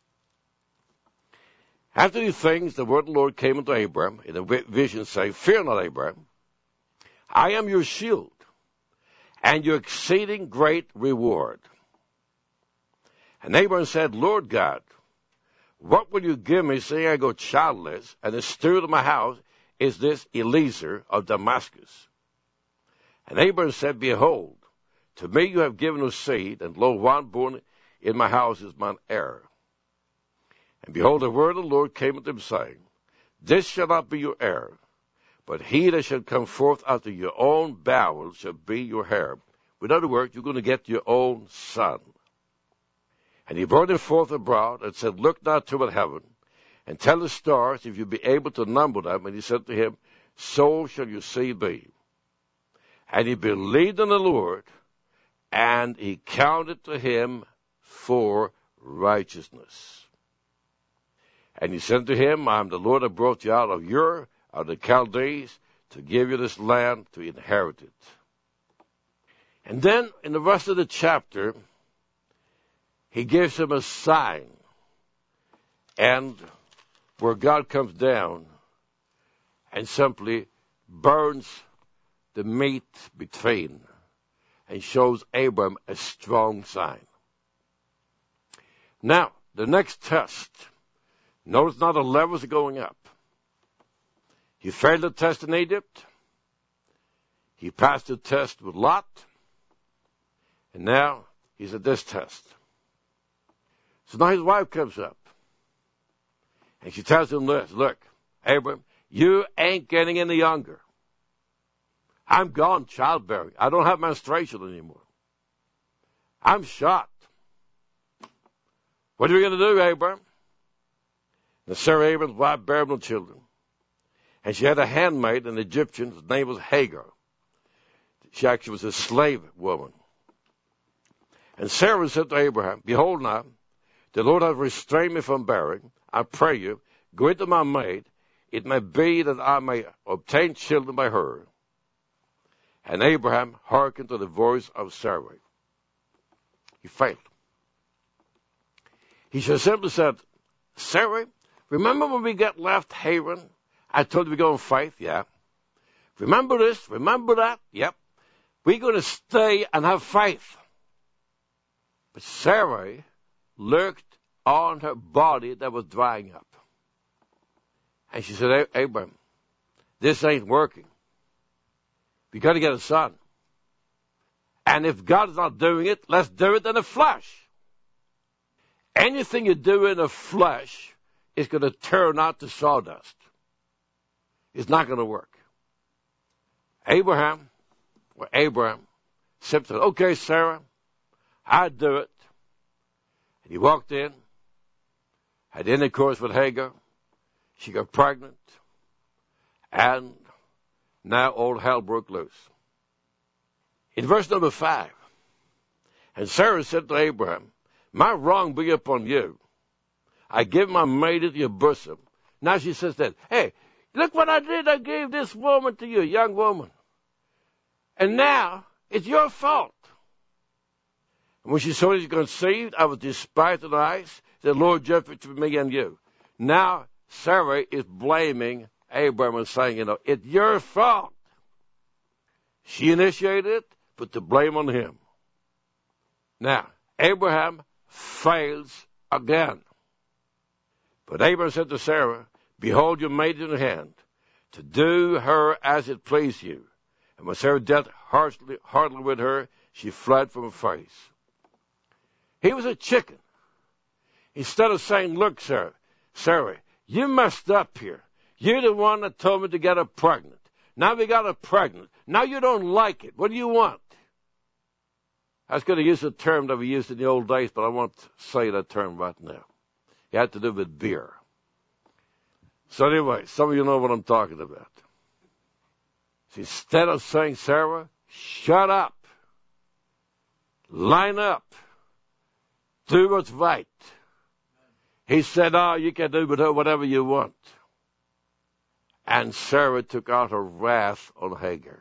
After these things, the word of the Lord came unto Abram in a vision, saying, fear not, Abram. I am your shield, and your exceeding great reward. And Abram said, Lord God, what will you give me, seeing I go childless, and the steward of my house is this Eliezer of Damascus? And Abram said, behold, to me you have given a seed, and lo, one born in my house is mine heir. And behold, the word of the Lord came unto him, saying, this shall not be your heir, but he that shall come forth out of your own bowels shall be your heir. In other words, you're going to get your own son. And he brought him forth abroad, and said, look not toward heaven, and tell the stars, if you be able to number them. And he said to him, so shall your seed be. And he believed in the Lord, and he counted to him for righteousness. And he said to him, I am the Lord that brought you out of Ur, out of the Chaldees, to give you this land to inherit it. And then, in the rest of the chapter, he gives him a sign, and where God comes down and simply burns the meat between and shows Abram a strong sign. Now, the next test, notice now the levels are going up. He failed the test in Egypt. He passed the test with Lot. And now he's at this test. So now his wife comes up. And she tells him this, look, Abram, you ain't getting any younger. I'm gone childbearing. I don't have menstruation anymore. I'm shot. What are we going to do, Abram? And Sarah, Abram's wife, bare no children. And she had a handmaid, an Egyptian, whose name was Hagar. She actually was a slave woman. And Sarah said to Abraham, behold now, the Lord hath restrained me from bearing. I pray you, go into my maid. It may be that I may obtain children by her. And Abraham hearkened to the voice of Sarai. He failed. He should have simply said, Sarai, remember when we got left Haran? I told you we're going to faith, yeah. Remember this, remember that, yep. We're going to stay and have faith. But Sarai looked on her body that was drying up. And she said, Abraham, this ain't working. We got to get a son. And if God's not doing it, let's do it in the flesh. Anything you do in the flesh is going to turn out to sawdust. It's not going to work. Abraham, or Abraham, said, okay, Sarah, I'll do it. And he walked in, had intercourse with Hagar. She got pregnant. And now all hell broke loose. In verse number five, and Sarah said to Abraham, my wrong be upon you. I give my maid into your bosom. Now she says that, hey, look what I did. I gave this woman to you, young woman. And now it's your fault. And when she saw she conceived, I was despised in her eyes. The Lord judged between me and you. Now Sarah is blaming Abraham and saying, you know, it's your fault. She initiated it, put the blame on him. Now, Abraham fails again. But Abraham said to Sarah, behold, your maid in your hand, to do her as it pleased you. And when Sarah dealt harshly, hardly with her, she fled from her face. He was a chicken. Instead of saying, look, Sarah, Sarah, you messed up here. You're the one that told me to get her pregnant. Now we got her pregnant. Now you don't like it. What do you want? I was going to use a term that we used in the old days, but I won't say that term right now. It had to do with beer. So anyway, some of you know what I'm talking about. So instead of saying, Sarah, shut up, line up, do what's right, he said, oh, you can do with her whatever you want. And Sarah took out her wrath on Hagar.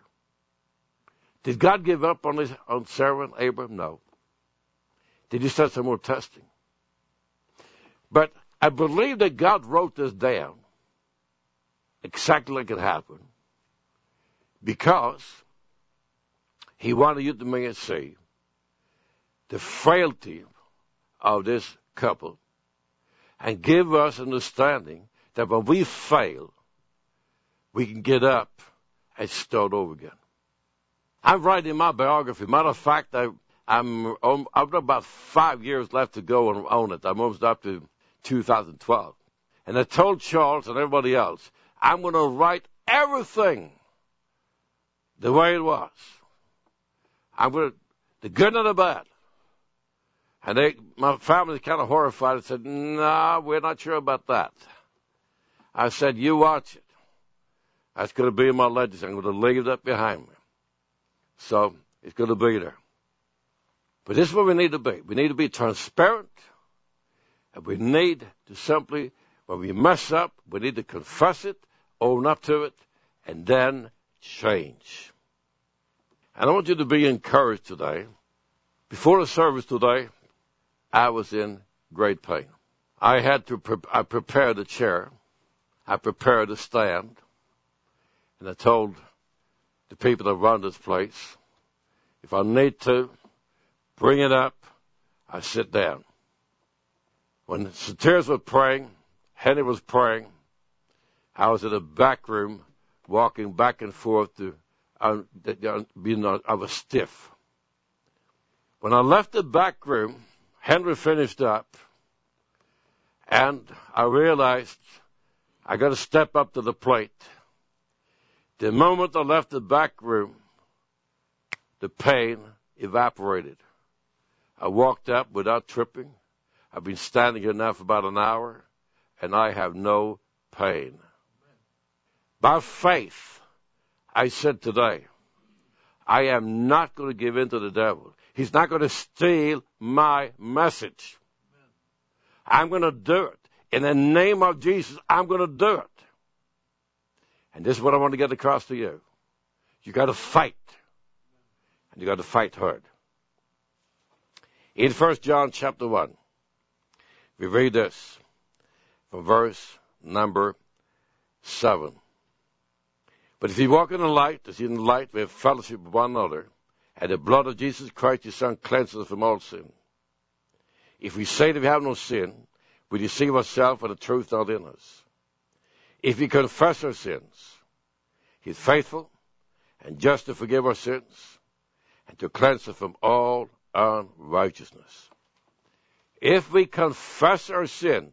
Did God give up on, his, on Sarah and Abraham? No. Did he start some more testing? But I believe that God wrote this down exactly like it happened because he wanted you to make it see the frailty of this couple and give us understanding that when we fail, we can get up and start over again. I'm writing my biography. Matter of fact, I, I'm I've got about five years left to go on, on it. I'm almost up to two thousand twelve. And I told Charles and everybody else, I'm going to write everything the way it was. I'm going to, the good and the bad. And they, my family was kind of horrified and said, no, nah, we're not sure about that. I said, you watch it. That's going to be in my legacy. I'm going to leave that behind me. So it's going to be there. But this is what we need to be. We need to be transparent. And we need to simply, when we mess up, we need to confess it, own up to it, and then change. And I want you to be encouraged today. Before the service today, I was in great pain. I had to, pre- I prepared a chair. I prepared a stand. And I told the people that run this place, if I need to bring it up, I sit down. When Satyrs were praying, Henny was praying, I was in the back room walking back and forth to, uh, being, uh, I was stiff. When I left the back room, Henry finished up, and I realized I got to step up to the plate. The moment I left the back room, the pain evaporated. I walked up without tripping. I've been standing here now for about an hour, and I have no pain. By faith, I said today, I am not going to give in to the devil. He's not going to steal my message. I'm going to do it. In the name of Jesus, I'm going to do it. And this is what I want to get across to you. You got to fight. And you got to fight hard. In First John chapter one, we read this from verse number seven. But if you walk in the light, as in the light, we have fellowship with one another, and the blood of Jesus Christ, his Son, cleanses us from all sin. If we say that we have no sin, we deceive ourselves and the truth not in us. If we confess our sins, he is faithful and just to forgive our sins and to cleanse us from all unrighteousness. If we confess our sins,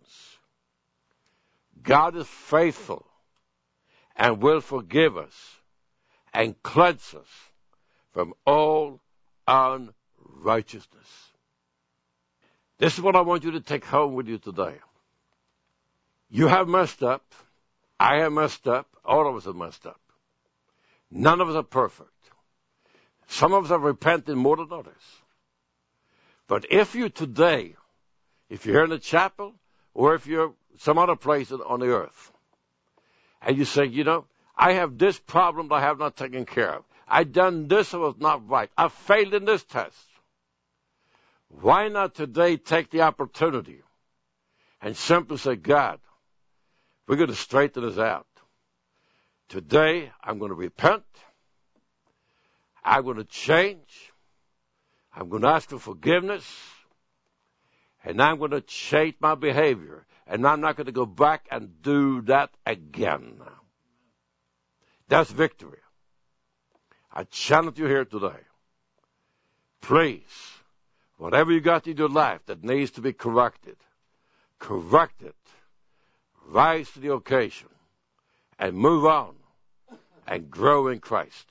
God is faithful and will forgive us and cleanse us from all unrighteousness. This is what I want you to take home with you today. You have messed up. I have messed up. All of us have messed up. None of us are perfect. Some of us have repented more than others. But if you today, if you're here in the chapel, or if you're some other place on the earth, and you say, you know, I have this problem that I have not taken care of. I done this that was not right. I failed in this test. Why not today take the opportunity and simply say, God, we're going to straighten this out. Today, I'm going to repent. I'm going to change. I'm going to ask for forgiveness. And I'm going to change my behavior. And I'm not going to go back and do that again. That's victory. I challenge you here today. Please, whatever you got in your life that needs to be corrected, correct it. Rise to the occasion. And move on. And grow in Christ.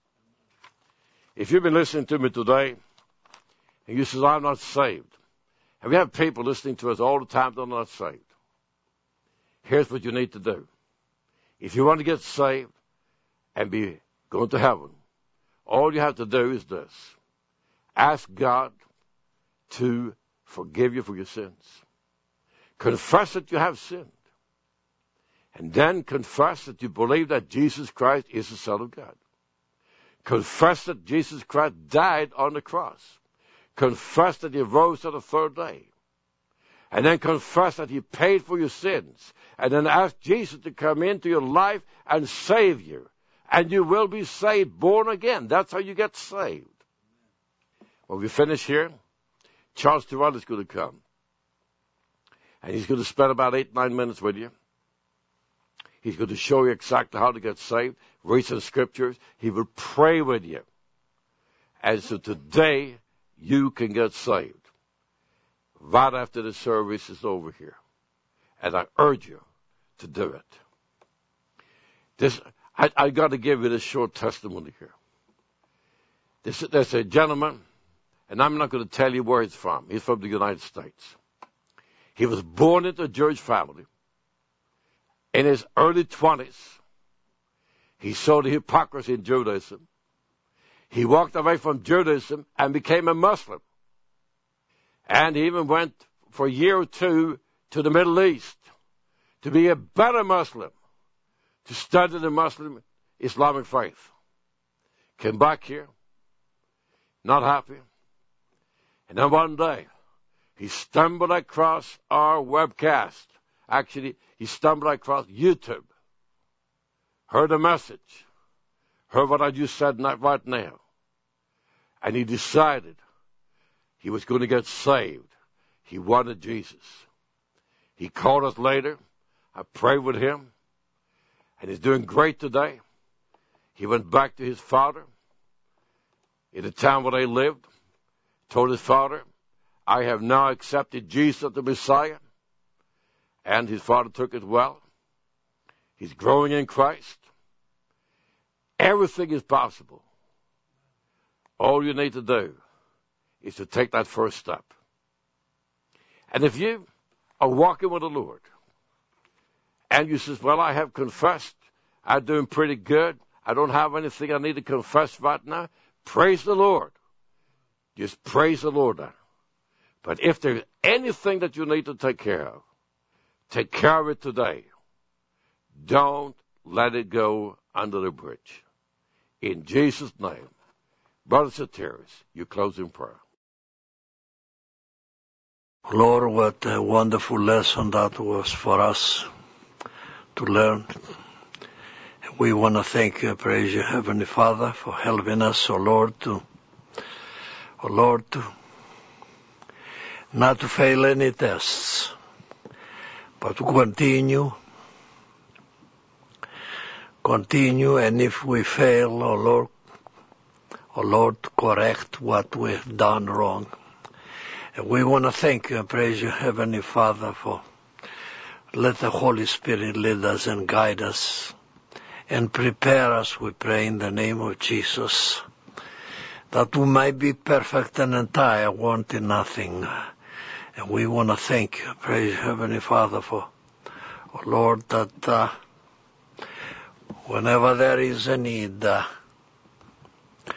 If you've been listening to me today, and you say, I'm not saved. And we have people listening to us all the time that are not saved. Here's what you need to do. If you want to get saved and be going to heaven, all you have to do is this. Ask God to forgive you for your sins. Confess that you have sinned. And then confess that you believe that Jesus Christ is the Son of God. Confess that Jesus Christ died on the cross. Confess that he rose on the third day. And then confess that he paid for your sins. And then ask Jesus to come into your life and save you. And you will be saved, born again. That's how you get saved. When we finish here, Charles Terrell is going to come. And he's going to spend about eight, nine minutes with you. He's going to show you exactly how to get saved, read some scriptures. He will pray with you. And so today, you can get saved. Right after the service is over here. And I urge you to do it. This, I, I got to give you this short testimony here. This, there's a gentleman, and I'm not going to tell you where he's from. He's from the United States. He was born into a Jewish family. In his early twenties, he saw the hypocrisy in Judaism. He walked away from Judaism and became a Muslim. And he even went for a year or two to the Middle East to be a better Muslim, to study the Muslim Islamic faith. Came back here, not happy. And then one day, he stumbled across our webcast. Actually, he stumbled across YouTube, heard a message, heard what I just said right now, and he decided he was going to get saved. He wanted Jesus. He called us later. I prayed with him, and he's doing great today. He went back to his father in the town where they lived, told his father, I have now accepted Jesus as the Messiah. And his father took it well. He's growing in Christ. Everything is possible. All you need to do is to take that first step. And if you are walking with the Lord, and you say, well, I have confessed, I'm doing pretty good, I don't have anything I need to confess right now, praise the Lord. Just praise the Lord now. But if there's anything that you need to take care of, take care of it today. Don't let it go under the bridge. In Jesus' name, brothers and sisters, you close in prayer. Lord, what a wonderful lesson that was for us to learn. We want to thank you, praise you, Heavenly Father, for helping us, oh Lord, to, oh Lord, to not to fail any tests, but to continue, continue, and if we fail, oh Lord, oh Lord, to correct what we've done wrong. And we want to thank you and praise you, Heavenly Father, for let the Holy Spirit lead us and guide us and prepare us, we pray, in the name of Jesus, that we might be perfect and entire, wanting nothing. And we want to thank you, praise Heavenly Father, for, oh Lord, that uh, whenever there is a need, uh,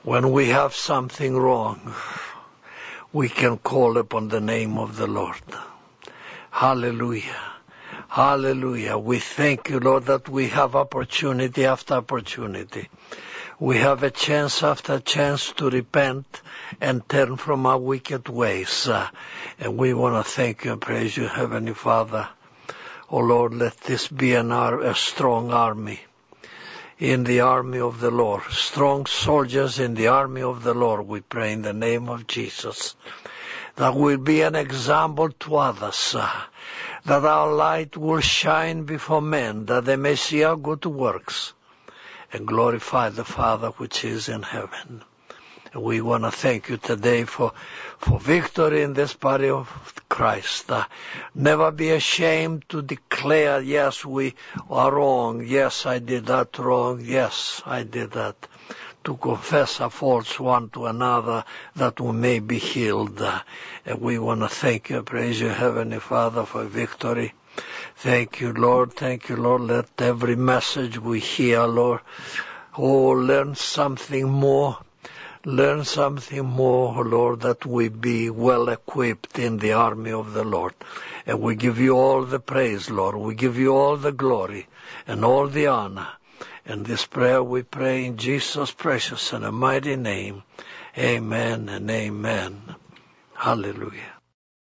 When we have something wrong, we can call upon the name of the Lord. Hallelujah. Hallelujah. We thank you, Lord, that we have opportunity after opportunity. We have a chance after chance to repent and turn from our wicked ways. Uh, and we want to thank you and praise you, Heavenly Father. Oh, Lord, let this be an ar- a strong army in the army of the Lord. Strong soldiers in the army of the Lord, we pray in the name of Jesus. That will be an example to others. Uh, that our light will shine before men, that they may see our good works and glorify the Father which is in heaven. And we want to thank you today for, for victory in this body of Christ. Uh, never be ashamed to declare, yes, we are wrong. Yes, I did that wrong. Yes, I did that. To confess our faults one to another, that we may be healed. Uh, and we want to thank you, praise you, Heavenly Father, for victory. Thank you, Lord. Thank you, Lord. Let every message we hear, Lord, oh, learn something more. Learn something more, Lord, that we be well equipped in the army of the Lord. And we give you all the praise, Lord. We give you all the glory and all the honor. And this prayer we pray in Jesus' precious and mighty name. Amen and amen. Hallelujah.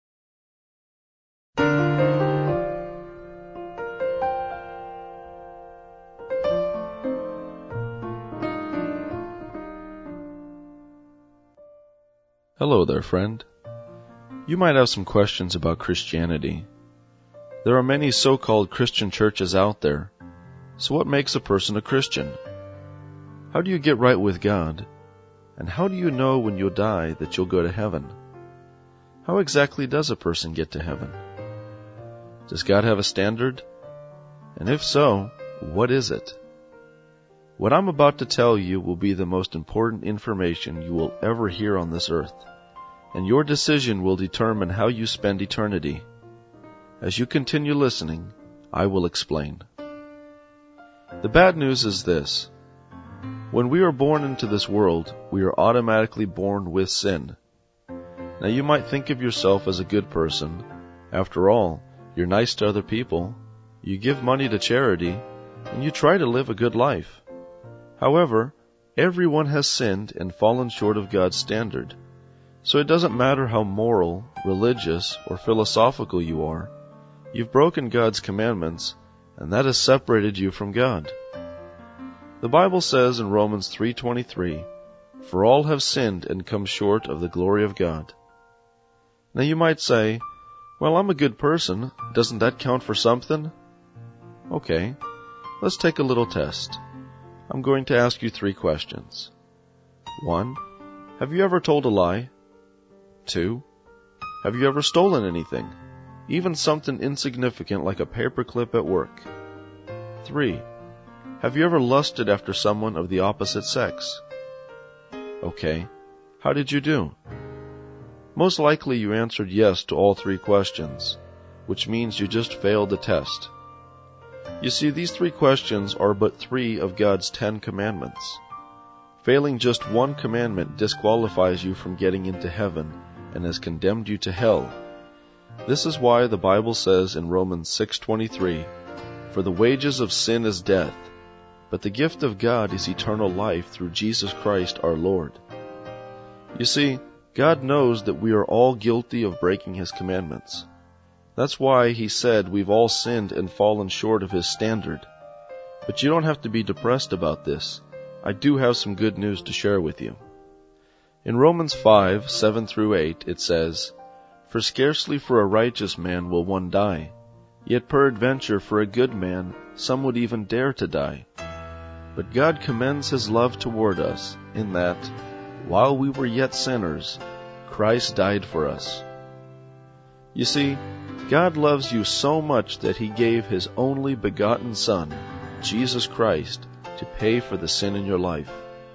Hello there, friend. You might have some questions about Christianity. There are many so-called Christian churches out there. So what makes a person a Christian? How do you get right with God? And how do you know when you'll die that you'll go to heaven? How exactly does a person get to heaven? Does God have a standard? And if so, what is it? What I'm about to tell you will be the most important information you will ever hear on this earth, and your decision will determine how you spend eternity. As you continue listening, I will explain. The bad news is this. When we are born into this world, we are automatically born with sin. Now you might think of yourself as a good person. After all, you're nice to other people, you give money to charity, and you try to live a good life. However, everyone has sinned and fallen short of God's standard. So it doesn't matter how moral, religious, or philosophical you are. You've broken God's commandments, and that has separated you from God. The Bible says in Romans three twenty-three, "For all have sinned and come short of the glory of God." Now you might say, well, I'm a good person. Doesn't that count for something? Okay, let's take a little test. I'm going to ask you three questions. One, have you ever told a lie? Two, have you ever stolen anything, even something insignificant like a paperclip at work? Three, have you ever lusted after someone of the opposite sex? Okay, how did you do? Most likely you answered yes to all three questions, which means you just failed the test. You see, these three questions are but three of God's Ten Commandments. Failing just one commandment disqualifies you from getting into heaven and has condemned you to hell. This is why the Bible says in Romans six twenty-three, "For the wages of sin is death, but the gift of God is eternal life through Jesus Christ our Lord." You see, God knows that we are all guilty of breaking His commandments. That's why He said we've all sinned and fallen short of His standard. But you don't have to be depressed about this. I do have some good news to share with you. In Romans five, seven through eight, it says, "For scarcely for a righteous man will one die, yet peradventure for a good man some would even dare to die. But God commends His love toward us, in that, while we were yet sinners, Christ died for us." You see, God loves you so much that He gave His only begotten Son, Jesus Christ, to pay for the sin in your life.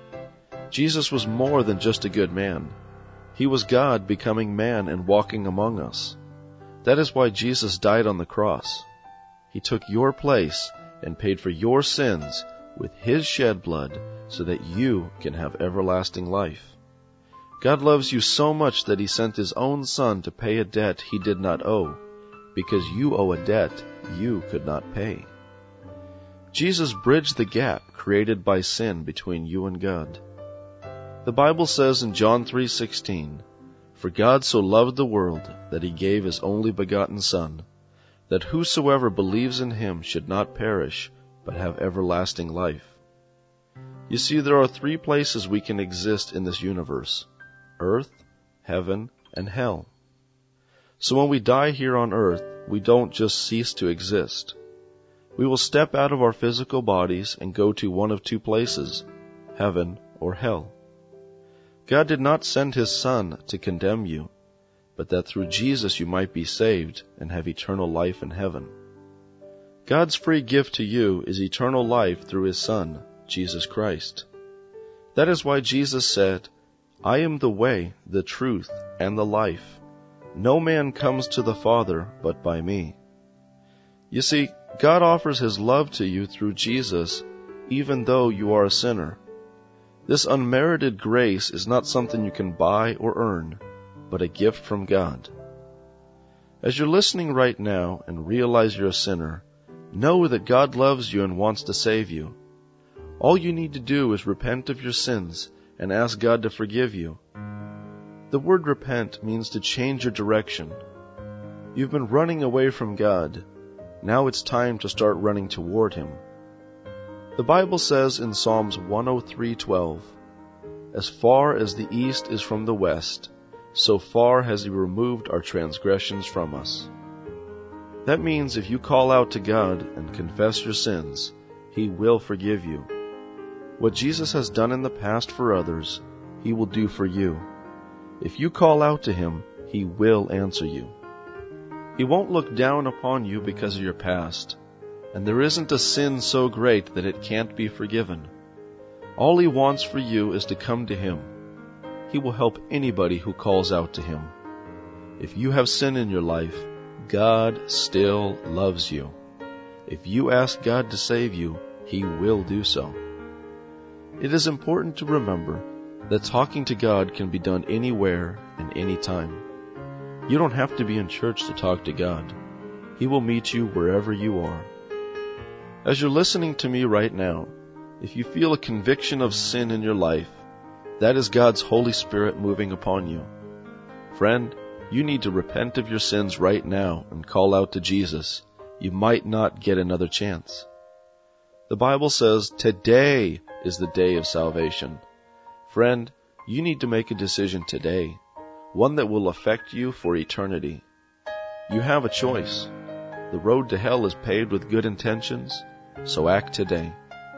Jesus was more than just a good man. He was God becoming man and walking among us. That is why Jesus died on the cross. He took your place and paid for your sins with His shed blood so that you can have everlasting life. God loves you so much that He sent His own Son to pay a debt He did not owe, because you owe a debt you could not pay. Jesus bridged the gap created by sin between you and God. The Bible says in John three sixteen, "For God so loved the world that He gave His only begotten Son, that whosoever believes in Him should not perish, but have everlasting life." You see, there are three places we can exist in this universe: earth, heaven, and hell. So when we die here on earth, we don't just cease to exist. We will step out of our physical bodies and go to one of two places, heaven or hell. God did not send His Son to condemn you, but that through Jesus you might be saved and have eternal life in heaven. God's free gift to you is eternal life through His Son, Jesus Christ. That is why Jesus said, "I am the way, the truth, and the life. No man comes to the Father but by me." You see, God offers His love to you through Jesus, even though you are a sinner. This unmerited grace is not something you can buy or earn, but a gift from God. As you're listening right now and realize you're a sinner, know that God loves you and wants to save you. All you need to do is repent of your sins and ask God to forgive you. The word repent means to change your direction. You've been running away from God. Now it's time to start running toward Him. The Bible says in Psalms one oh three twelve, "As far as the east is from the west, so far has He removed our transgressions from us." That means if you call out to God and confess your sins, He will forgive you. What Jesus has done in the past for others, He will do for you. If you call out to Him, He will answer you. He won't look down upon you because of your past, and there isn't a sin so great that it can't be forgiven. All He wants for you is to come to Him. He will help anybody who calls out to Him. If you have sin in your life, God still loves you. If you ask God to save you, He will do so. It is important to remember that talking to God can be done anywhere and anytime. You don't have to be in church to talk to God. He will meet you wherever you are. As you're listening to me right now, if you feel a conviction of sin in your life, that is God's Holy Spirit moving upon you. Friend, you need to repent of your sins right now and call out to Jesus. You might not get another chance. The Bible says today is the day of salvation. Friend, you need to make a decision today, one that will affect you for eternity. You have a choice. The road to hell is paved with good intentions, so act today.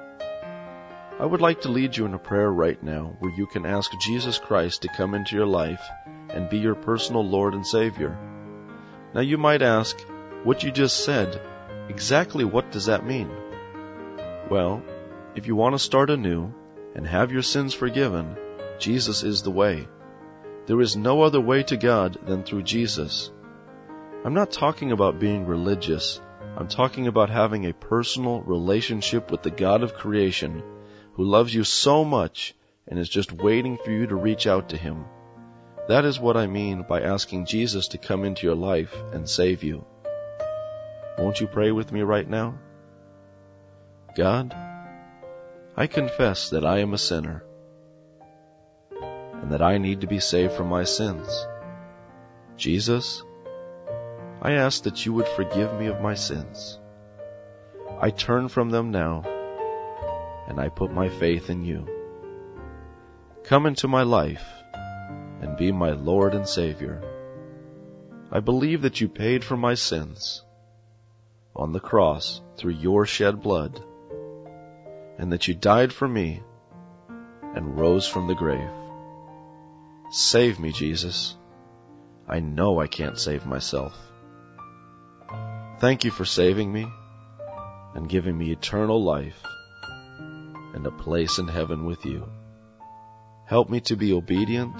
I would like to lead you in a prayer right now where you can ask Jesus Christ to come into your life and be your personal Lord and Savior. Now you might ask, what you just said, exactly what does that mean? Well, if you want to start anew and have your sins forgiven, Jesus is the way. There is no other way to God than through Jesus. I'm not talking about being religious. I'm talking about having a personal relationship with the God of creation who loves you so much and is just waiting for you to reach out to Him. That is what I mean by asking Jesus to come into your life and save you. Won't you pray with me right now? God, I confess that I am a sinner and that I need to be saved from my sins. Jesus, I ask that you would forgive me of my sins. I turn from them now, and I put my faith in you. Come into my life and be my Lord and Savior. I believe that you paid for my sins on the cross through your shed blood, and that you died for me and rose from the grave. Save me, Jesus. I know I can't save myself. Thank you for saving me and giving me eternal life and a place in heaven with you. Help me to be obedient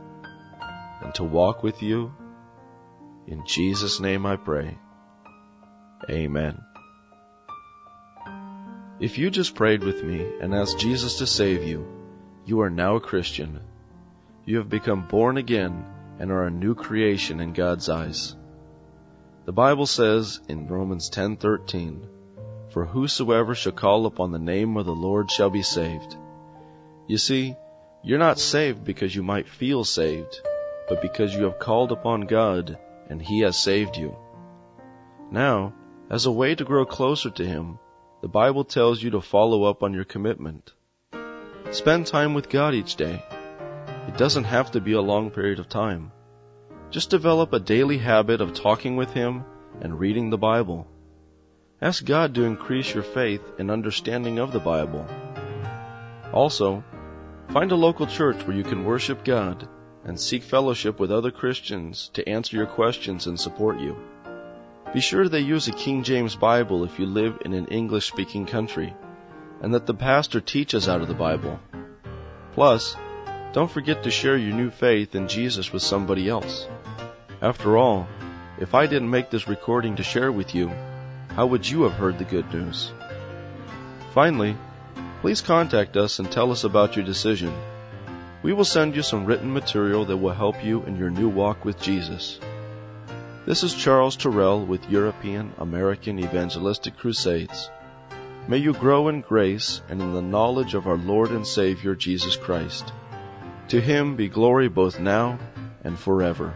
and to walk with you. In Jesus' name I pray. Amen. If you just prayed with me and asked Jesus to save you, you are now a Christian. You have become born again and are a new creation in God's eyes. The Bible says in Romans ten thirteen, "For whosoever shall call upon the name of the Lord shall be saved." You see, you're not saved because you might feel saved, but because you have called upon God and He has saved you. Now, as a way to grow closer to Him, the Bible tells you to follow up on your commitment. Spend time with God each day. It doesn't have to be a long period of time. Just develop a daily habit of talking with Him and reading the Bible. Ask God to increase your faith and understanding of the Bible. Also, find a local church where you can worship God and seek fellowship with other Christians to answer your questions and support you. Be sure they use a King James Bible if you live in an English-speaking country, and that the pastor teaches out of the Bible. Plus, don't forget to share your new faith in Jesus with somebody else. After all, if I didn't make this recording to share with you, how would you have heard the good news? Finally, please contact us and tell us about your decision. We will send you some written material that will help you in your new walk with Jesus. This is Charles Terrell with European American Evangelistic Crusades. May you grow in grace and in the knowledge of our Lord and Savior Jesus Christ. To Him be glory both now and forever.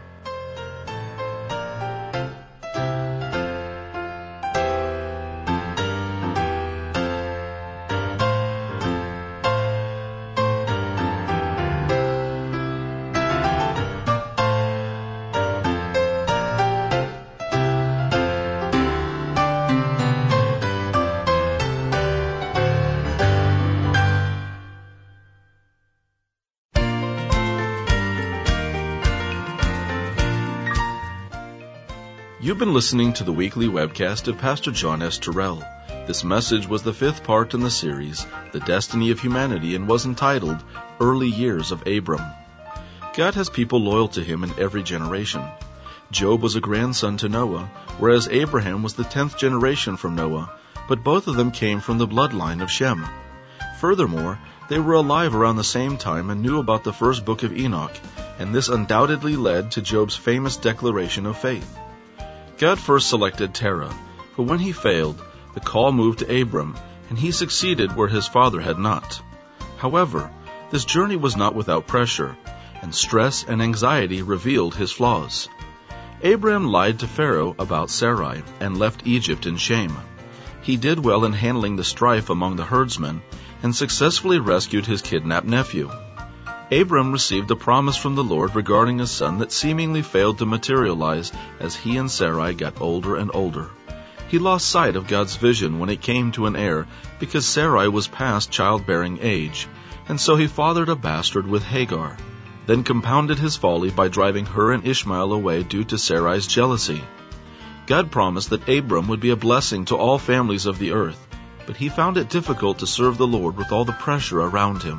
You've been listening to the weekly webcast of Pastor John S. Terrell. This message was the fifth part in the series, The Destiny of Humanity, and was entitled, Early Years of Abram. God has people loyal to Him in every generation. Job was a grandson to Noah, whereas Abraham was the tenth generation from Noah, but both of them came from the bloodline of Shem. Furthermore, they were alive around the same time and knew about the first book of Enoch, and this undoubtedly led to Job's famous declaration of faith. God first selected Terah, but when he failed, the call moved to Abram, and he succeeded where his father had not. However, this journey was not without pressure, and stress and anxiety revealed his flaws. Abram lied to Pharaoh about Sarai and left Egypt in shame. He did well in handling the strife among the herdsmen and successfully rescued his kidnapped nephew. Abram received a promise from the Lord regarding a son that seemingly failed to materialize as he and Sarai got older and older. He lost sight of God's vision when it came to an heir because Sarai was past childbearing age, and so he fathered a bastard with Hagar, then compounded his folly by driving her and Ishmael away due to Sarai's jealousy. God promised that Abram would be a blessing to all families of the earth, but he found it difficult to serve the Lord with all the pressure around him.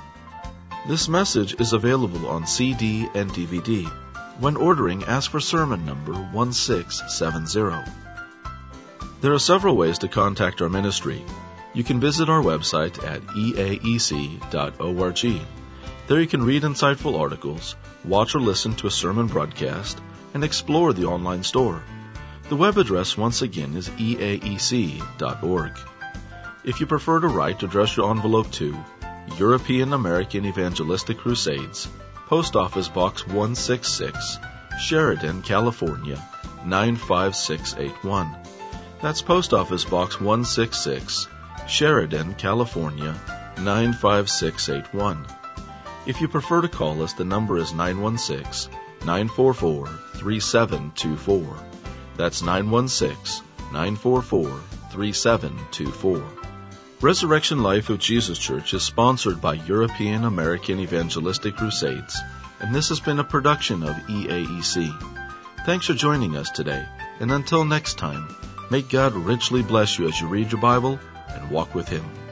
This message is available on C D and D V D. When ordering, ask for sermon number one six seven zero. There are several ways to contact our ministry. You can visit our website at e a e c dot org. There you can read insightful articles, watch or listen to a sermon broadcast, and explore the online store. The web address once again is e a e c dot org. If you prefer to write, address your envelope to European American Evangelistic Crusades, Post Office Box one sixty-six, Sheridan, California, nine five six eight one. That's Post Office Box one sixty-six, Sheridan, California, nine five six eight one. If you prefer to call us, the number is nine one six, nine four four, three seven two four. That's nine one six, nine four four, three seven two four. Resurrection Life of Jesus Church is sponsored by European American Evangelistic Crusades, and this has been a production of E A E C. Thanks for joining us today, and until next time, may God richly bless you as you read your Bible and walk with Him.